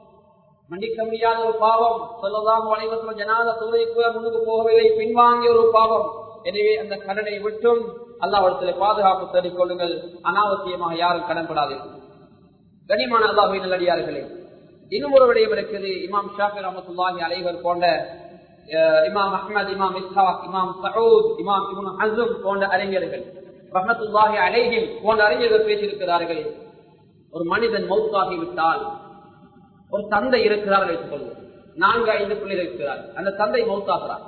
[SPEAKER 1] மன்னிக்க முடியாத ஒரு பாவம். ஸல்லல்லாஹு அலைஹி வஸல்லம் ஜனாஸா தொழுகைக்கு முன்னுக்கு போகவில்லை, பின்வாங்கிய ஒரு பாவம். எனவே அந்த கடனை விட்டும் அல்லாஹ்விடத்தில் பாதுகாப்பு தேடிக் கொள்ளுங்கள். அனாவசியமாக யாரும் கடன்படாதீர்கள். கண்ணியமான அல்லாஹ்வின் நல்லடியார்களே, இன்னும் ஒரு விடயம் இருக்குது. இமாம் ஷாஃபி ரஹ்மத்துல்லாஹி அலைஹி போன்ற இமாம் அஹ்மத், இமாம் இஸ்ஹாக், இமாம் சஊத், இமாம் இப்னு ஹஸ்ம் போன்ற அறிஞர்கள் ரஹ்மத்துல்லாஹி அலைஹி போன்ற அறிஞர்கள் பேசியிருக்கிறார்கள். ஒரு மனிதன் மௌத்தாகி விட்டால், ஒரு தந்தை இருக்கிறார் வைத்துக் கொள்வோம், நான்கு ஐந்து பிள்ளைகள் இருக்கிறார், அந்த தந்தை மௌத்தாகிறார்.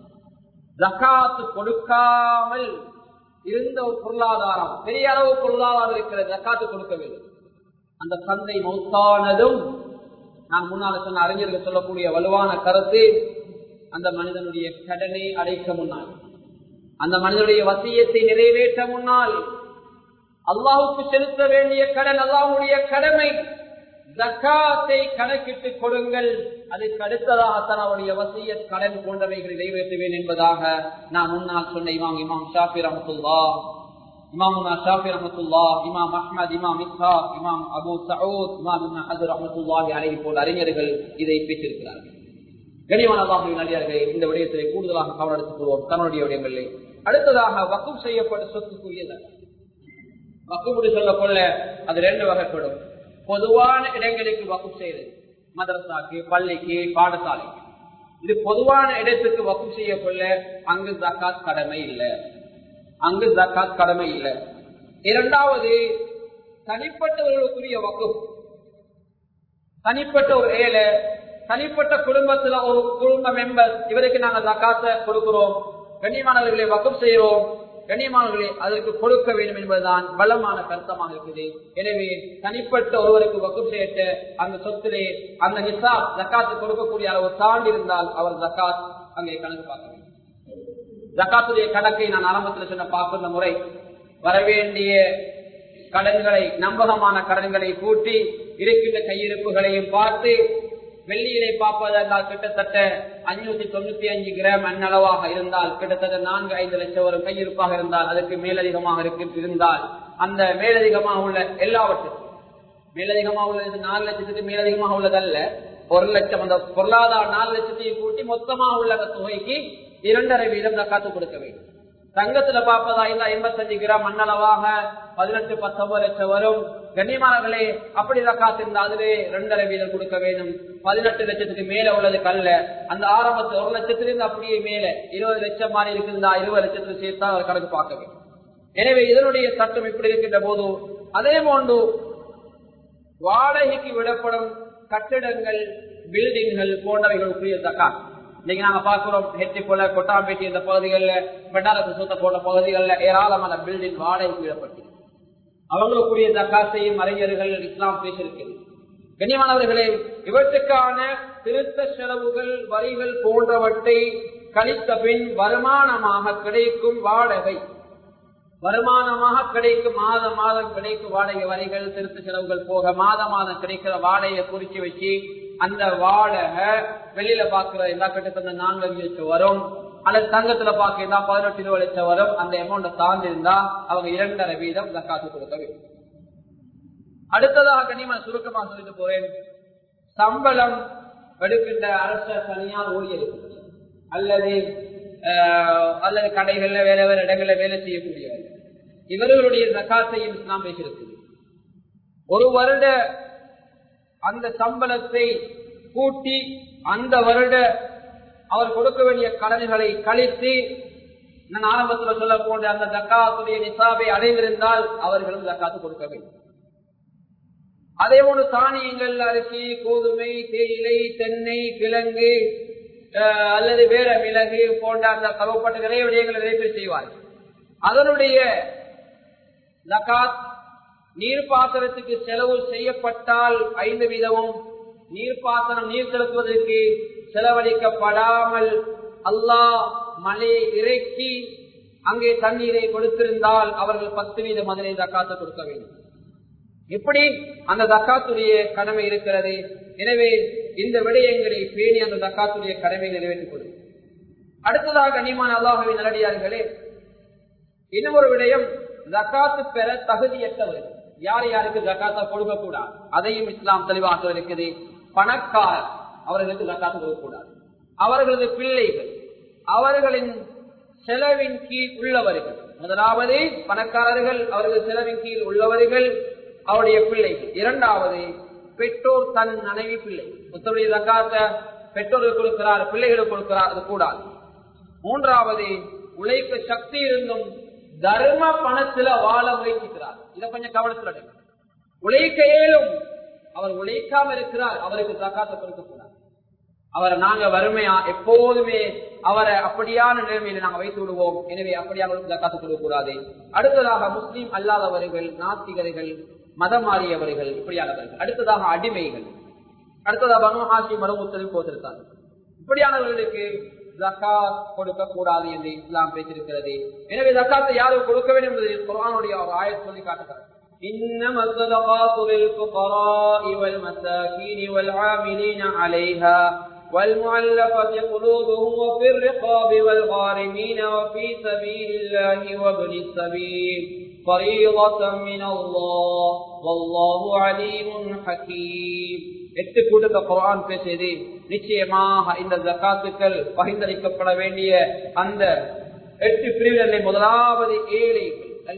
[SPEAKER 1] ஜகாத் கொடுக்காமல் இருந்த ஒரு பொருளாதாரம், பெரிய அளவு பொருளாதாரம் இருக்கிற ஜகாத்து கொடுக்கவில்லை. அந்த தந்தை மௌத்தானதும், நான் முன்னால் சொன்ன அறிஞர்கள் சொல்லக்கூடிய வலுவான கருத்து, அந்த மனிதனுடைய கடனை அடைக்க முன்னால், அந்த மனிதனுடைய வசியத்தை நிறைவேற்ற முன்னால், அல்லாஹுக்கு செலுத்த வேண்டிய கடன் அல்லாஹ்வுடைய கடமை, ஜக்காத்தை கணக்கிட்டு கொடுங்கள். அதுக்கு அடுத்ததாகத்தான் அவருடைய வசியத் கடன் போன்றவைகளை நிறைவேற்றுவேன் என்பதாக நான் முன்னால் சொன்ன இமாம் இமாம் ஷாஃபி ரஹ்மத்துல்லாஹ், இமாம் ஷாஃபி ரஹ்மத்துல்லாஹ், இமாம் அஹ்மத், இமாம் இஸ்ஹாக், இமாம் அபூ சஊத், இமாம் இப்னு ஹஸ்ம் ரஹ்மத்துல்லாஹி அலைஹி போன்ற அறிஞர்கள் இதை பேசியிருக்கிறார்கள். கனிவான அல்லாஹ்வின் நல்லடியார்களே, இந்த விடயத்திலே கூடுதலாக கவனம் எடுத்துக் கொள்வோம். தன்னுடைய விடயங்களிலே அடுத்ததாக வக்ஃப் செய்யப்பட்ட சொத்துக்குரியது. வக்ஃப் சொல்ல கொள்ள அது ரெண்டு வகைப்படும். பொதுவான இடங்களுக்கு வக்ஃப் செய்வது, மதரசாக்கு, பள்ளிக்கு, பாடசாலைக்கு. இது பொதுவான இடத்துக்கு வக்ஃப் செய்ய கொள்ள அங்கு ஜகாத் கடமை இல்லை, அங்கு ஜகாத் கடமை இல்லை. இரண்டாவது, தனிப்பட்டவர்களுக்குரிய வக்ஃப், தனிப்பட்ட ஒரு ஏழை, தனிப்பட்ட குடும்பத்துல ஒரு குடும்ப மெம்பர், இவருக்கு நாங்க ஜகாத்தை கொடுக்கிறோம், கண்ணியமானவர்களை வக்ஃப் செய்யறோம், கண்ணியமானவர்களை அதற்கு கொடுக்க வேண்டும் என்பதுதான் பலமான கருத்தமாக இருக்குது. எனவே தனிப்பட்ட ஒருவருக்கு வக்ஃப் செய்ய அந்த சொத்திலே அந்த நிசாப் ஜகாத்து கொடுக்கக்கூடிய அளவு தாண்டி இருந்தால் அவர் ஜகாத் அங்கே கணக்கு பார்க்க வேண்டும். ஜகாத்துடைய கணக்கை நான் ஆரம்பத்தில் சொன்ன பார்க்கின்ற முறை, வரவேண்டிய கடன்களை, நம்பகமான கடன்களை கூட்டி இருக்கின்ற கையிருப்புகளையும் பார்த்து, வெள்ளியிலே பார்ப்பதென்றால் கிட்டத்தட்ட அஞ்சூத்தி தொண்ணூத்தி அஞ்சு கிராம் அன்னளவாக இருந்தால் கிட்டத்தட்ட நான்கு ஐந்து லட்சம் வரும் கையிருப்பாக இருந்தால், அதுக்கு மேலதிகமாக இருந்தால் அந்த மேலதிகமாக உள்ள எல்லாவற்றுக்கும், மேலதிகமாக உள்ளது நாலு லட்சத்துக்கு மேலதிகமாக உள்ளதல்ல, ஒரு லட்சம், அந்த பொருளாதார நாலு லட்சத்தையும் கூட்டி மொத்தமாக உள்ள தொகைக்கு இரண்டரை வீதம் ஜக்காத்து கொடுக்க வேண்டும். தங்கத்துல பார்ப்பதா இருந்தா எண்பத்தஞ்சு கிராம் மண்ணளவாக பதினெட்டு பத்தொன்பது லட்சம் வரும். கண்ணியமானவர்களே, அப்படி ஜக்காத் இருந்தால் அதுவே இரண்டரை வீதம் கொடுக்க வேண்டும். பதினெட்டு லட்சத்துக்கு மேல உள்ளது கல்ல, அந்த ஆரம்பத்து ஒரு லட்சத்திலிருந்து அப்படியே மேல இருபது லட்சம் மாதிரி இருக்குதா, இருபது லட்சத்துக்கு சேர்த்தா அவர் கணக்கு பார்க்க வேண்டும். எனவே இதனுடைய சட்டம் இப்படி இருக்கின்ற போது, அதே போன்று வாடகைக்கு விடப்படும் கட்டிடங்கள், பில்டிங்கள் போன்றவைகளுக்குரிய ஜக்காத் இன்னைக்கு நாங்க பாக்குறோம். ஹெட்டி போல, கொட்டாம்பேட்டி இந்த பகுதிகளில், பெண்டாரத்து சுத்த போன்ற பகுதிகளில் ஏராளமான பில்டிங் வாடகைக்கு விடப்பட்டு அவங்களுக்குரிய ஜக்காத்தையும் அறிஞர்கள் இஸ்லாம் பேசியிருக்கிறது. கண்ணியமானவர்களே, இவற்றுக்கான திருத்த செலவுகள் வரிகள் போன்றவற்றை கழித்த பின் வருமானமாக கிடைக்கும் வாடகை, வருமானமாக கிடைக்கும் மாத மாதம் கிடைக்கும் வாடகை வரிகள் திருத்த செலவுகள் போக மாத மாதம் கிடைக்கிற வாடகையை குறிச்சு வச்சு அந்த வாடகை வெளியில பாக்குற எல்லா கிட்டத்தட்ட நான்கு லட்சம் வரும், அல்லது தங்கத்துல பாக்கிறதா பதினெட்டு இருபது லட்சம் வரும். அந்த அமௌண்ட்டை தாண்டி இருந்தா அவங்க இரண்டரை வீதம் ஜக்காத்து கொடுக்க வேண்டும். அடுத்ததாக கனிமா சுருக்கமா சொல்லிட்டு போறேன். சம்பளம் எடுக்கின்ற அரச தனியார் ஊழியர்கள் அல்லது அல்லது கடைகள்ல வேலை வேறு இடங்கள்ல வேலை செய்யக்கூடியவர்கள், இவர்களுடைய ஜக்காத்தையும் இஸ்லாம் பேசியிருக்கிறது. ஒரு வருட அந்த சம்பளத்தை கூட்டி அந்த வருட அவர் கொடுக்க வேண்டிய கடன்களை கழித்து நான் ஆரம்பத்தில் சொல்ல போன்ற அந்த ஜக்காத்துடைய நிசாபை அடைந்திருந்தால் அவர்களும் ஜக்காத்து கொடுக்க வேண்டும். அதே போன்று தானியங்கள், அரிசி, கோதுமை, தேயிலை, தென்னை, கிழங்கு அல்லது வேற மிளகு போன்ற அந்த கவப்பட்ட நிறைய விடயங்களை நிறைவு செய்வார்கள். அதனுடைய ஜக்காத் நீர்ப்பாசனத்துக்கு செலவு செய்யப்பட்டால் ஐந்து வீதமும், நீர்ப்பாசனம் நீர் செலுத்துவதற்கு செலவழிக்கப்படாமல் அல்லாஹ் மழையை இறக்கி அங்கே தண்ணீரை கொடுத்திருந்தால் அவர்கள் பத்து வீதம் அதனை ஜக்காத்து கொடுக்க வேண்டும். இப்படி அந்த ஜக்காத்துடைய கடமை இருக்கிறது. எனவே இந்த விடயங்களை பேணி அந்த ஜக்காத்துடைய கடமை நிறைவேற்றிக் கொள்ளும். அடுத்ததாக கண்ணியமான அல்லாஹ்வின் நல்லடியார்களே, இன்னும் ஒரு விடயம், ஜக்காத்து பெற தகுதியற்றவர்கள் யார் யாருக்கு ஜக்காத்தை கொடுக்க கூடாது அதையும் இஸ்லாம் தெளிவாக இருக்குது. பணக்காரர் அவர்களுக்கு ஜக்காத்து கொடுக்கக்கூடாது, அவர்களது பிள்ளைகள், அவர்களின் செலவின் கீழ் உள்ளவர்கள். முதலாவது பணக்காரர்கள், அவர்கள் செலவின் கீழ் உள்ளவர்கள், அவருடைய பிள்ளைகள். இரண்டாவது பெற்றோர் தன் மனைவி பிள்ளை. மொத்தமுடைய ஜக்காத்தை பெற்றோர்கள் கொடுக்கிறார், பிள்ளைகளுக்கு கொடுக்கிறார், அது கூடாது. மூன்றாவது உழைக்க சக்தி இருந்தும் தர்ம பணத்துல வாழ முயற்சிக்கிறார். இதை கொஞ்சம் கவனத்தில் உழைக்க இயலும், அவர் உழைக்காம இருக்கிறார், அவருக்கு ஜக்காத்தை கொடுக்கக்கூடாது. அவரை நாங்க வறுமையா எப்போதுமே அவரை அப்படியான நிலைமையில நாங்க வைத்து விடுவோம். எனவே அப்படியாக ஜக்காத்து கொடுக்கக்கூடாது. அடுத்ததாக முஸ்லீம் அல்லாதவர்கள், நாத்திகர்கள், மதம் மாறியவர்கள், இப்படியானவர்கள். அடுத்ததாக அடிமைகள். அடுத்ததாக பனு ஹாஷிம் மறுமுத்தலில் போட்டிருக்காங்க. இப்படியானவர்களுக்கு ஜக்காத் கொடுக்க கூடாது என்று இஸ்லாம் பேசியிருக்கிறது. எனவே ஜக்காத்தை யாருக்கு கொடுக்க வேண்டும் என்பதை குர்ஆனுடைய ஒரு ஆயத் சொல்லி காட்டுகிறார். إنما الصدقات للفقراء والمساكين والعاملين عليها والمؤلفة قلوبهم وفي الرقاب والغارمين وفي سبيل الله وابن السبيل فريضة من الله والله عليم حكيم. எட்டு கூட்டத்தை குர்ஆன் பேசியது. நிச்சயமாக இந்த ஜக்காத்துக்கள் பகிர்ந்தளிக்கப்பட வேண்டிய அந்த எட்டு பிரிவினர்களை முதலாவது ஏழைகள்,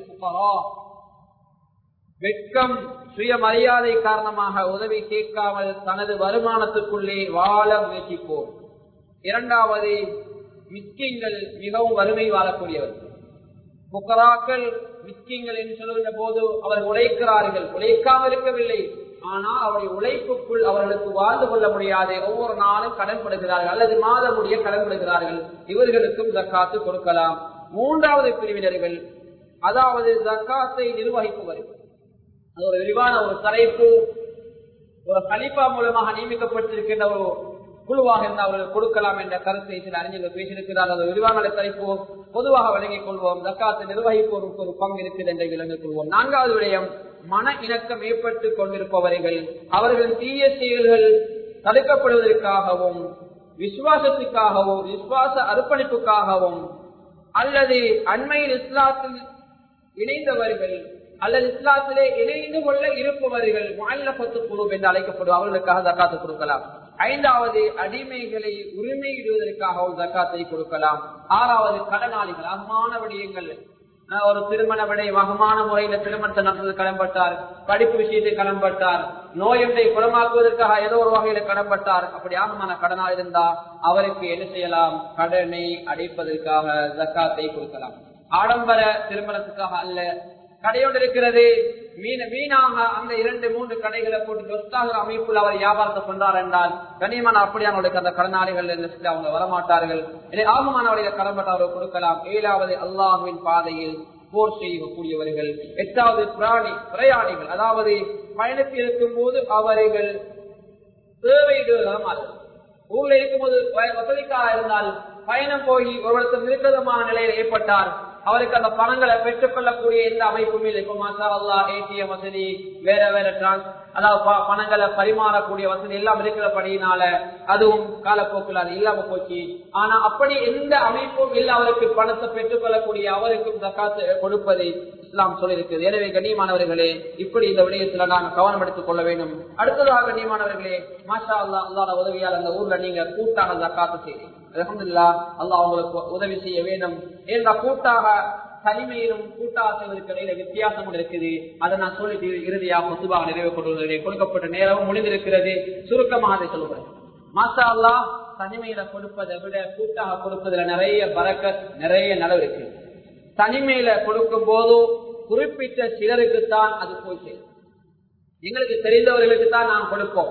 [SPEAKER 1] வெட்கம் சுயமரியாதை காரணமாக உதவி கேட்காமல் தனது வருமானத்துக்குள்ளே வாழ முயற்சிப்போம். இரண்டாவது மிஸ்கின்கள், மிகவும் வறுமை வாழக்கூடியவர்கள். புக்கராக்கள் மிஸ்கின்கள் என்று சொல்லுகின்ற போது அவர்கள் உழைக்கிறார்கள், உழைக்காமல் இருக்கவில்லை, ஆனால் அவருடைய உழைப்புக்குள் அவர்களுக்கு வாழ்ந்து கொள்ள முடியாது, ஒவ்வொரு நாளும் கடன் படுகிறார்கள் அல்லது மாத முடிய கடன் படுகிறார்கள். இவர்களுக்கும் ஜக்காத்து கொடுக்கலாம். மூன்றாவது பிரிவினர்கள், அதாவது ஜக்காத்தை நிர்வகிப்பவர்கள். அது ஒரு விரிவான ஒரு தலைப்பு, ஒரு கலிஃபா மூலமாக நியமிக்கப்பட்டிருக்கின்ற ஒரு குழுவாக இருந்து அவர்கள் கொடுக்கலாம் என்ற கருத்தை சில அறிஞர்கள் பேசியிருக்கிறார். அது விரிவான தலைப்பு, பொதுவாக வழங்கிக் கொள்வோம். ஜக்காத்தை நிர்வகிப்போருக்கு ஒரு பங்கு இருக்குது என்று விளங்கிக் கொள்வோம். நான்காவது விடயம், மன இணக்கம் ஏற்பட்டுக் கொண்டிருப்பவர்கள், அவர்களின் தீய செயல்கள் தடுக்கப்படுவதற்காகவும் விசுவாசத்துக்காகவும் விசுவாச அர்ப்பணிப்புக்காகவும் அல்லது அண்மையில் இஸ்லாத்தில் இணைந்தவர்கள் அல்லது இஸ்லாத்திலே இணைந்து கொள்ள இருப்பவர்கள் முஅல்லஃபத்து குலூப் என்று அழைக்கப்படும் அவர்களுக்காக ஜக்காத்தை கொடுக்கலாம். ஐந்தாவது அடிமைகளை உரிமையிடுவதற்காகவும் ஜக்காத்தை கொடுக்கலாம். ஆறாவது கடனாளிகள், அகமான விடயங்கள், ஒரு திருமண விடை மகமான முறையில திருமணத்தை நடந்தது கடன்பட்டார், படிப்பு விஷயத்தில் கடன்பட்டார், நோயொன்றை குணமாக்குவதற்காக ஏதோ ஒரு வகையில கடன்பட்டார், அப்படி ஆகமான கடனாக இருந்தா அவருக்கு என்ன செய்யலாம்? கடனை அடைப்பதற்காக ஜக்காத்தை கொடுக்கலாம். ஆடம்பர திருமணத்துக்காக அல்ல, கடையோடு இருக்கிறது மீன வீணாக அந்த இரண்டு மூன்று கடைகளை போட்டு தொஸ்தாகிற அமைப்புள்ள அவர் வியாபாரத்தை பண்றார் என்றால் கனியமான அப்படியானவர்களுக்கு அந்த கடனாளிகள் அவங்க வரமாட்டார்கள். ஆகுமானவர்களை கடன்பட்டவர்கள் கொடுக்கலாம். ஏழாவது அல்லாஹ்வின் பாதையில் போர் செய்யக்கூடியவர்கள். எட்டாவது பிராணி பிரயாணிகள், அதாவது பயணத்தில் இருக்கும் போது அவர்கள் தேவையிடுவதாக மாறுது. ஊர்ல இருக்கும்போது வசதிக்காக இருந்தால் பயணம் போய் ஒருவருக்கு நிர்கதமான நிலையில் ஏற்பட்டார், அவருக்கு அந்த பணங்களை பெற்றுக் கொள்ளக்கூடிய எந்த அமைப்பும் இல்லை. இப்ப மாஷா அல்லாஹ் ஏடிஎம் வசதி, வேற வேற டிரான்ஸ் அதாவது பணங்களை பரிமாறக்கூடிய வசதி எல்லாம் இருக்கிறபடியினால அதுவும் காலப்போக்கில் அது இல்லாம போச்சு. ஆனா அப்படி எந்த அமைப்பும் இல்லை அவருக்கு பணத்தை பெற்றுக் கொள்ளக்கூடிய அவருக்கும் ஜக்காத்து கொடுப்பதை இஸ்லாம் சொல்லியிருக்கிறது. எனவே கண்ணியமானவர்களே, இப்படி இந்த விடயத்துல நாங்கள் கவனம் எடுத்துக் கொள்ள வேண்டும். அடுத்ததாக கண்ணியமானவர்களே, மாஷா அல்லாஹ் அல்லாஹ் உதவியால் அந்த ஊர்ல நீங்க கூட்டாக ஜக்காத்து செய்யுங்க. அல்ஹம்துலில்லாஹ், அல்லாஹ் உங்களுக்கு உதவி செய்ய வேண்டும். ஏன்னா கூட்டாக தனிமையிலும் கூட்டாக செய்வதற்கு இடையில வித்தியாசம் இருக்குது. அதை நான் சொல்லிட்டு இறுதியாக பொதுவாக நிறைவு கொள்வதிலே கொடுக்கப்பட்ட நேரமும் முடிந்திருக்கிறது. சுருக்கமாக அதை சொல்லுவேன். மாஷா அல்லாஹ், தனிமையில கொடுப்பதை விட கூட்டாக கொடுப்பதுல நிறைய பரக்கத், நிறைய நலவு இருக்கு. தனிமையில கொடுக்கும் போது குறிப்பிட்ட சிலருக்குத்தான் அது போய் சேரும். எங்களுக்கு தெரிந்தவர்களுக்கு தான் நாம் கொடுப்போம்.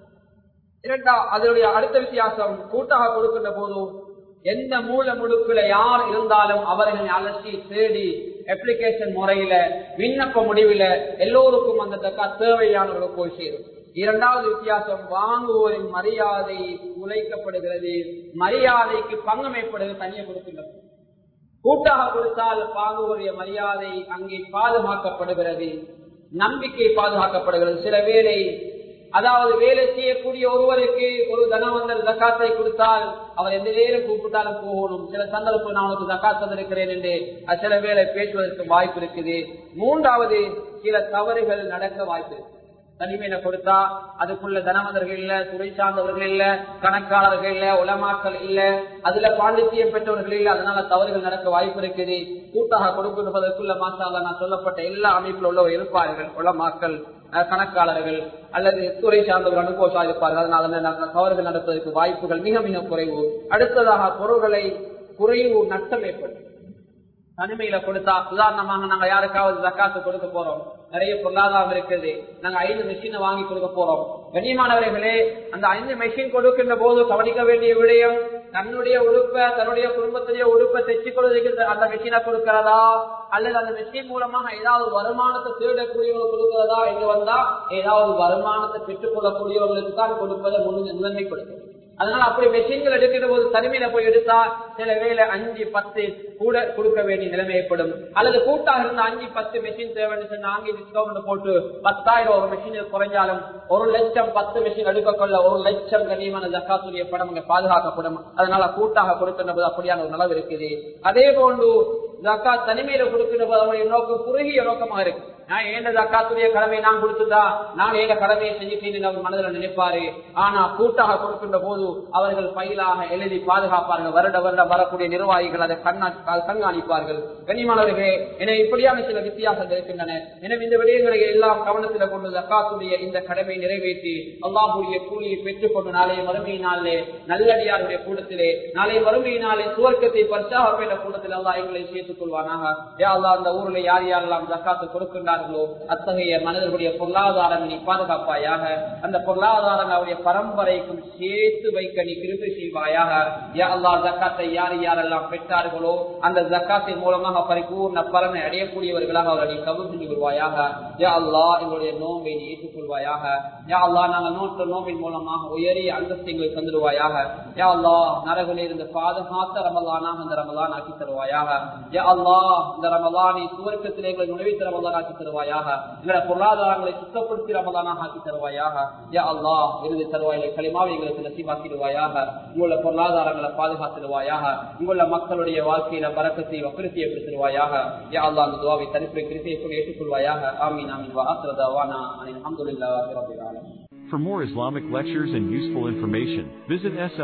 [SPEAKER 1] இரண்டா அதனுடைய அடுத்த வித்தியாசம், கூட்டாக கொடுக்கின்ற போது எந்த மூல முழுக்குல யார் இருந்தாலும் அவர்களை அலசி தேடி அப்ளிகேஷன் முறையில விண்ணப்ப முடிவில் எல்லோருக்கும் அந்த ஜக்காத் தேவையானவர்கள் போய் சேரும். இரண்டாவது வித்தியாசம், வாங்குவோரின் மரியாதை உழைக்கப்படுகிறது, மரியாதைக்கு பங்கம் ஏற்படுவது தனியே கொடுக்கின்றது. கூட்டாக கொடுத்தால் வாங்குவோருடைய மரியாதை அங்கே பாதுகாக்கப்படுகிறது, நம்பிக்கை பாதுகாக்கப்படுகிறது. சில வேளை அதாவது வேலை செய்யக்கூடிய ஒருவருக்கு ஒரு தனவந்தர் ஜக்காத்தை கொடுத்தால் அவர் எந்த நேரம் கூப்பிட்டாலும் போகணும். சில சந்தர்ப்பம் நான் உனக்கு ஜக்காத் தந்திருக்கிறேன் என்று சில வேலை பேசுவதற்கு வாய்ப்பு இருக்குது. மூன்றாவது, சில தவறுகள் நடக்க வாய்ப்பு இருக்கு. தனிமையில கொடுத்தா அதுக்குள்ள தனவந்தர்கள் இல்ல, துறை சார்ந்தவர்கள் இல்ல, கணக்காளர்கள் இல்ல, உலமாக்கள் இல்ல, அதுல பாண்டித்தியம் பெற்றவர்கள் இல்ல, அதனால தவறுகள் நடக்க வாய்ப்பு இருக்குது. கூட்டாக கொடுப்பதற்குள்ள மாசால நான் சொல்லப்பட்ட எல்லா அமைப்பில் உள்ளவர் இருப்பார்கள், உலமாக்கள், கணக்காளர்கள் அல்லது துறை சார்ந்தவர்கள் அனுபவம் இருப்பார்கள். அதனால தவறுகள் நடப்பதற்கு வாய்ப்புகள் மிக மிக குறைவு. அடுத்ததாக பொருள்களை குறைவு நஷ்டம் ஏற்படும். தனிமையில கொடுத்தா உதாரணமாக நாங்க யாருக்காவது ஜக்காத்து கொடுக்க போறோம், நிறைய பொருளாதாரம் இருக்குது, நாங்க ஐந்து மெஷினை வாங்கி கொடுக்க போறோம். கண்ணியமானவர்களே, அந்த ஐந்து மெஷின் கொடுக்கின்ற போது கவனிக்க வேண்டிய விடயம், தன்னுடைய உடுப்பை தன்னுடைய குடும்பத்துடைய உடுப்பை தைச்சு கொள்வதற்கு அந்த மெஷினை கொடுக்கிறதா அல்லது அந்த மெஷின் மூலமாக ஏதாவது வருமானத்தை தேடக்கூடியவர்கள் கொடுக்கிறதா என்று வந்தா ஏதாவது வருமானத்தை பெற்றுக் கொள்ளக்கூடியவர்களுக்கு தான் கொடுப்பதை முதன்மை கொடுக்கிறது. அதனால அப்படி மெஷின்கள் எடுக்கிற போது தனிமையில போய் எடுத்தா சில வேலை அஞ்சு பத்து கூட கொடுக்க வேண்டிய நிலைமை ஏற்படும். அல்லது கூட்டாக இருந்த அஞ்சு பத்து மெஷின் தேவைன்னு சொன்னா அங்கே டிஸ்கவுண்ட் போட்டு பத்தாயிரம் ஒரு மெஷின் குறைஞ்சாலும் ஒரு லட்சம் பத்து மெஷின் எடுக்கக்கொள்ள ஒரு லட்சம் கண்ணியமான ஜக்காத்துடைய படம் அங்கே பாதுகாக்கப்படும். அதனால கூட்டாக கொடுக்கின்ற போது அப்படியான ஒரு நலவு இருக்குது. அதே போன்று ஜக்காத் தனிமையில கொடுக்கின்ற போது அவருடைய நோக்கம் குறுகிய நோக்கமாக இருக்கு. நான் ஏண்ட ஜக்காத்துடைய கடமையை நான் கொடுத்துட்டா நான் ஏண்ட கடமையை செஞ்சுட்டேன் அவர் மனதில் நினைப்பாரு. ஆனா கூட்டாக கொடுக்கின்ற போது அவர்கள் பயிலாக எழுதி பாதுகாப்பார்கள். வருட வருடம் வரக்கூடிய நிர்வாகிகள் அதை கண்காணிப்பார்கள். கண்ணியமானவர்களே, எனவே இப்படியான சில வித்தியாசங்கள் இருக்கின்றன. எனவே இந்த விடயங்களை எல்லாம் கவனத்தில் கொண்டு ஜக்காத்துடைய இந்த கடமை நிறைவேற்றி அல்லாஹ்வுடைய கூலியை பெற்றுக் கொண்டு நாளைய மறுமையினாலே நல்லடியாருடைய கூட்டத்திலே நாளைய மறுமையினாலே சுவர்க்கத்தை பரிசாக பெற்ற கூட்டத்தில் அல்லாஹ் எங்களை சேர்த்துக் கொள்வானாக. யா அல்லாஹ், அந்த ஊரில் யார் யாரெல்லாம் ஜக்காத்து கொடுக்கின்றார்களோ அத்தகைய மனிதர்களுடைய பொருளாதாரம் நீ பாதுகாப்பாயாக. அந்த பொருளாதாரம் அவருடைய பரம்பரைக்கும் சேர்த்து வைக்க நீ கிருபை செய்வாயாக. யா அல்லாஹ், ஜக்காத்தை யார் யாரெல்லாம் பெற்றார்களோ அந்த ஜக்காத்தின் மூலமாக பரிபூர்ண பலனை அடையக்கூடியவர்களாக அவரை நீ கபூல் செஞ்சு வருவாயாக. யா அல்லாஹ், எங்களுடைய நோன்பை நீ ஏற்றுக்கொள்வாயாக. யா அல்லாஹ், நாங்கள் நோற்ற நோம்பின் மூலமாக உயரிய அந்தஸ்தை தந்துடுவாயாக. யா அல்லாஹ், நரகிலே இருந்து பாதுகாத்த ரமலானாக இந்த ரமலான் ஆக்கி தருவாயாக. யா அல்லாஹ், இந்த ரமலானை சுவர்க்கத்திலே எங்களை நுழைவித்த ரமலான் ஆக்கி தருவாயாக. எங்களுடைய பொருளாதாரங்களை சுத்தப்படுத்தி ரமலானாக ஆக்கி தருவாயாக. யா அல்லாஹ், இறுதி தருவாயிலை களிமாவை எங்களுக்கு நசீபாக்கிடுவாயாக. உங்களுடைய பொருளாதாரங்களை பாதுகாத்திடுவாயாக. உங்களுடைய மக்களுடைய வாழ்க்கையில பரக்கத்தை வக்கிருத்தி ஏற்படுத்திடுவாயாக. யா அல்லாஹ், அந்த துஆவை தனிப்பை கிருபையை கொண்டு ஏற்றுக்கொள்வாயாக. ஆமீன் ஆமீன். வ ஆகிரு தஅவானா அல்ஹம்துலில்லாஹி ரப்பில் ஆலமீன்.
[SPEAKER 2] For more Islamic lectures and useful information, visit S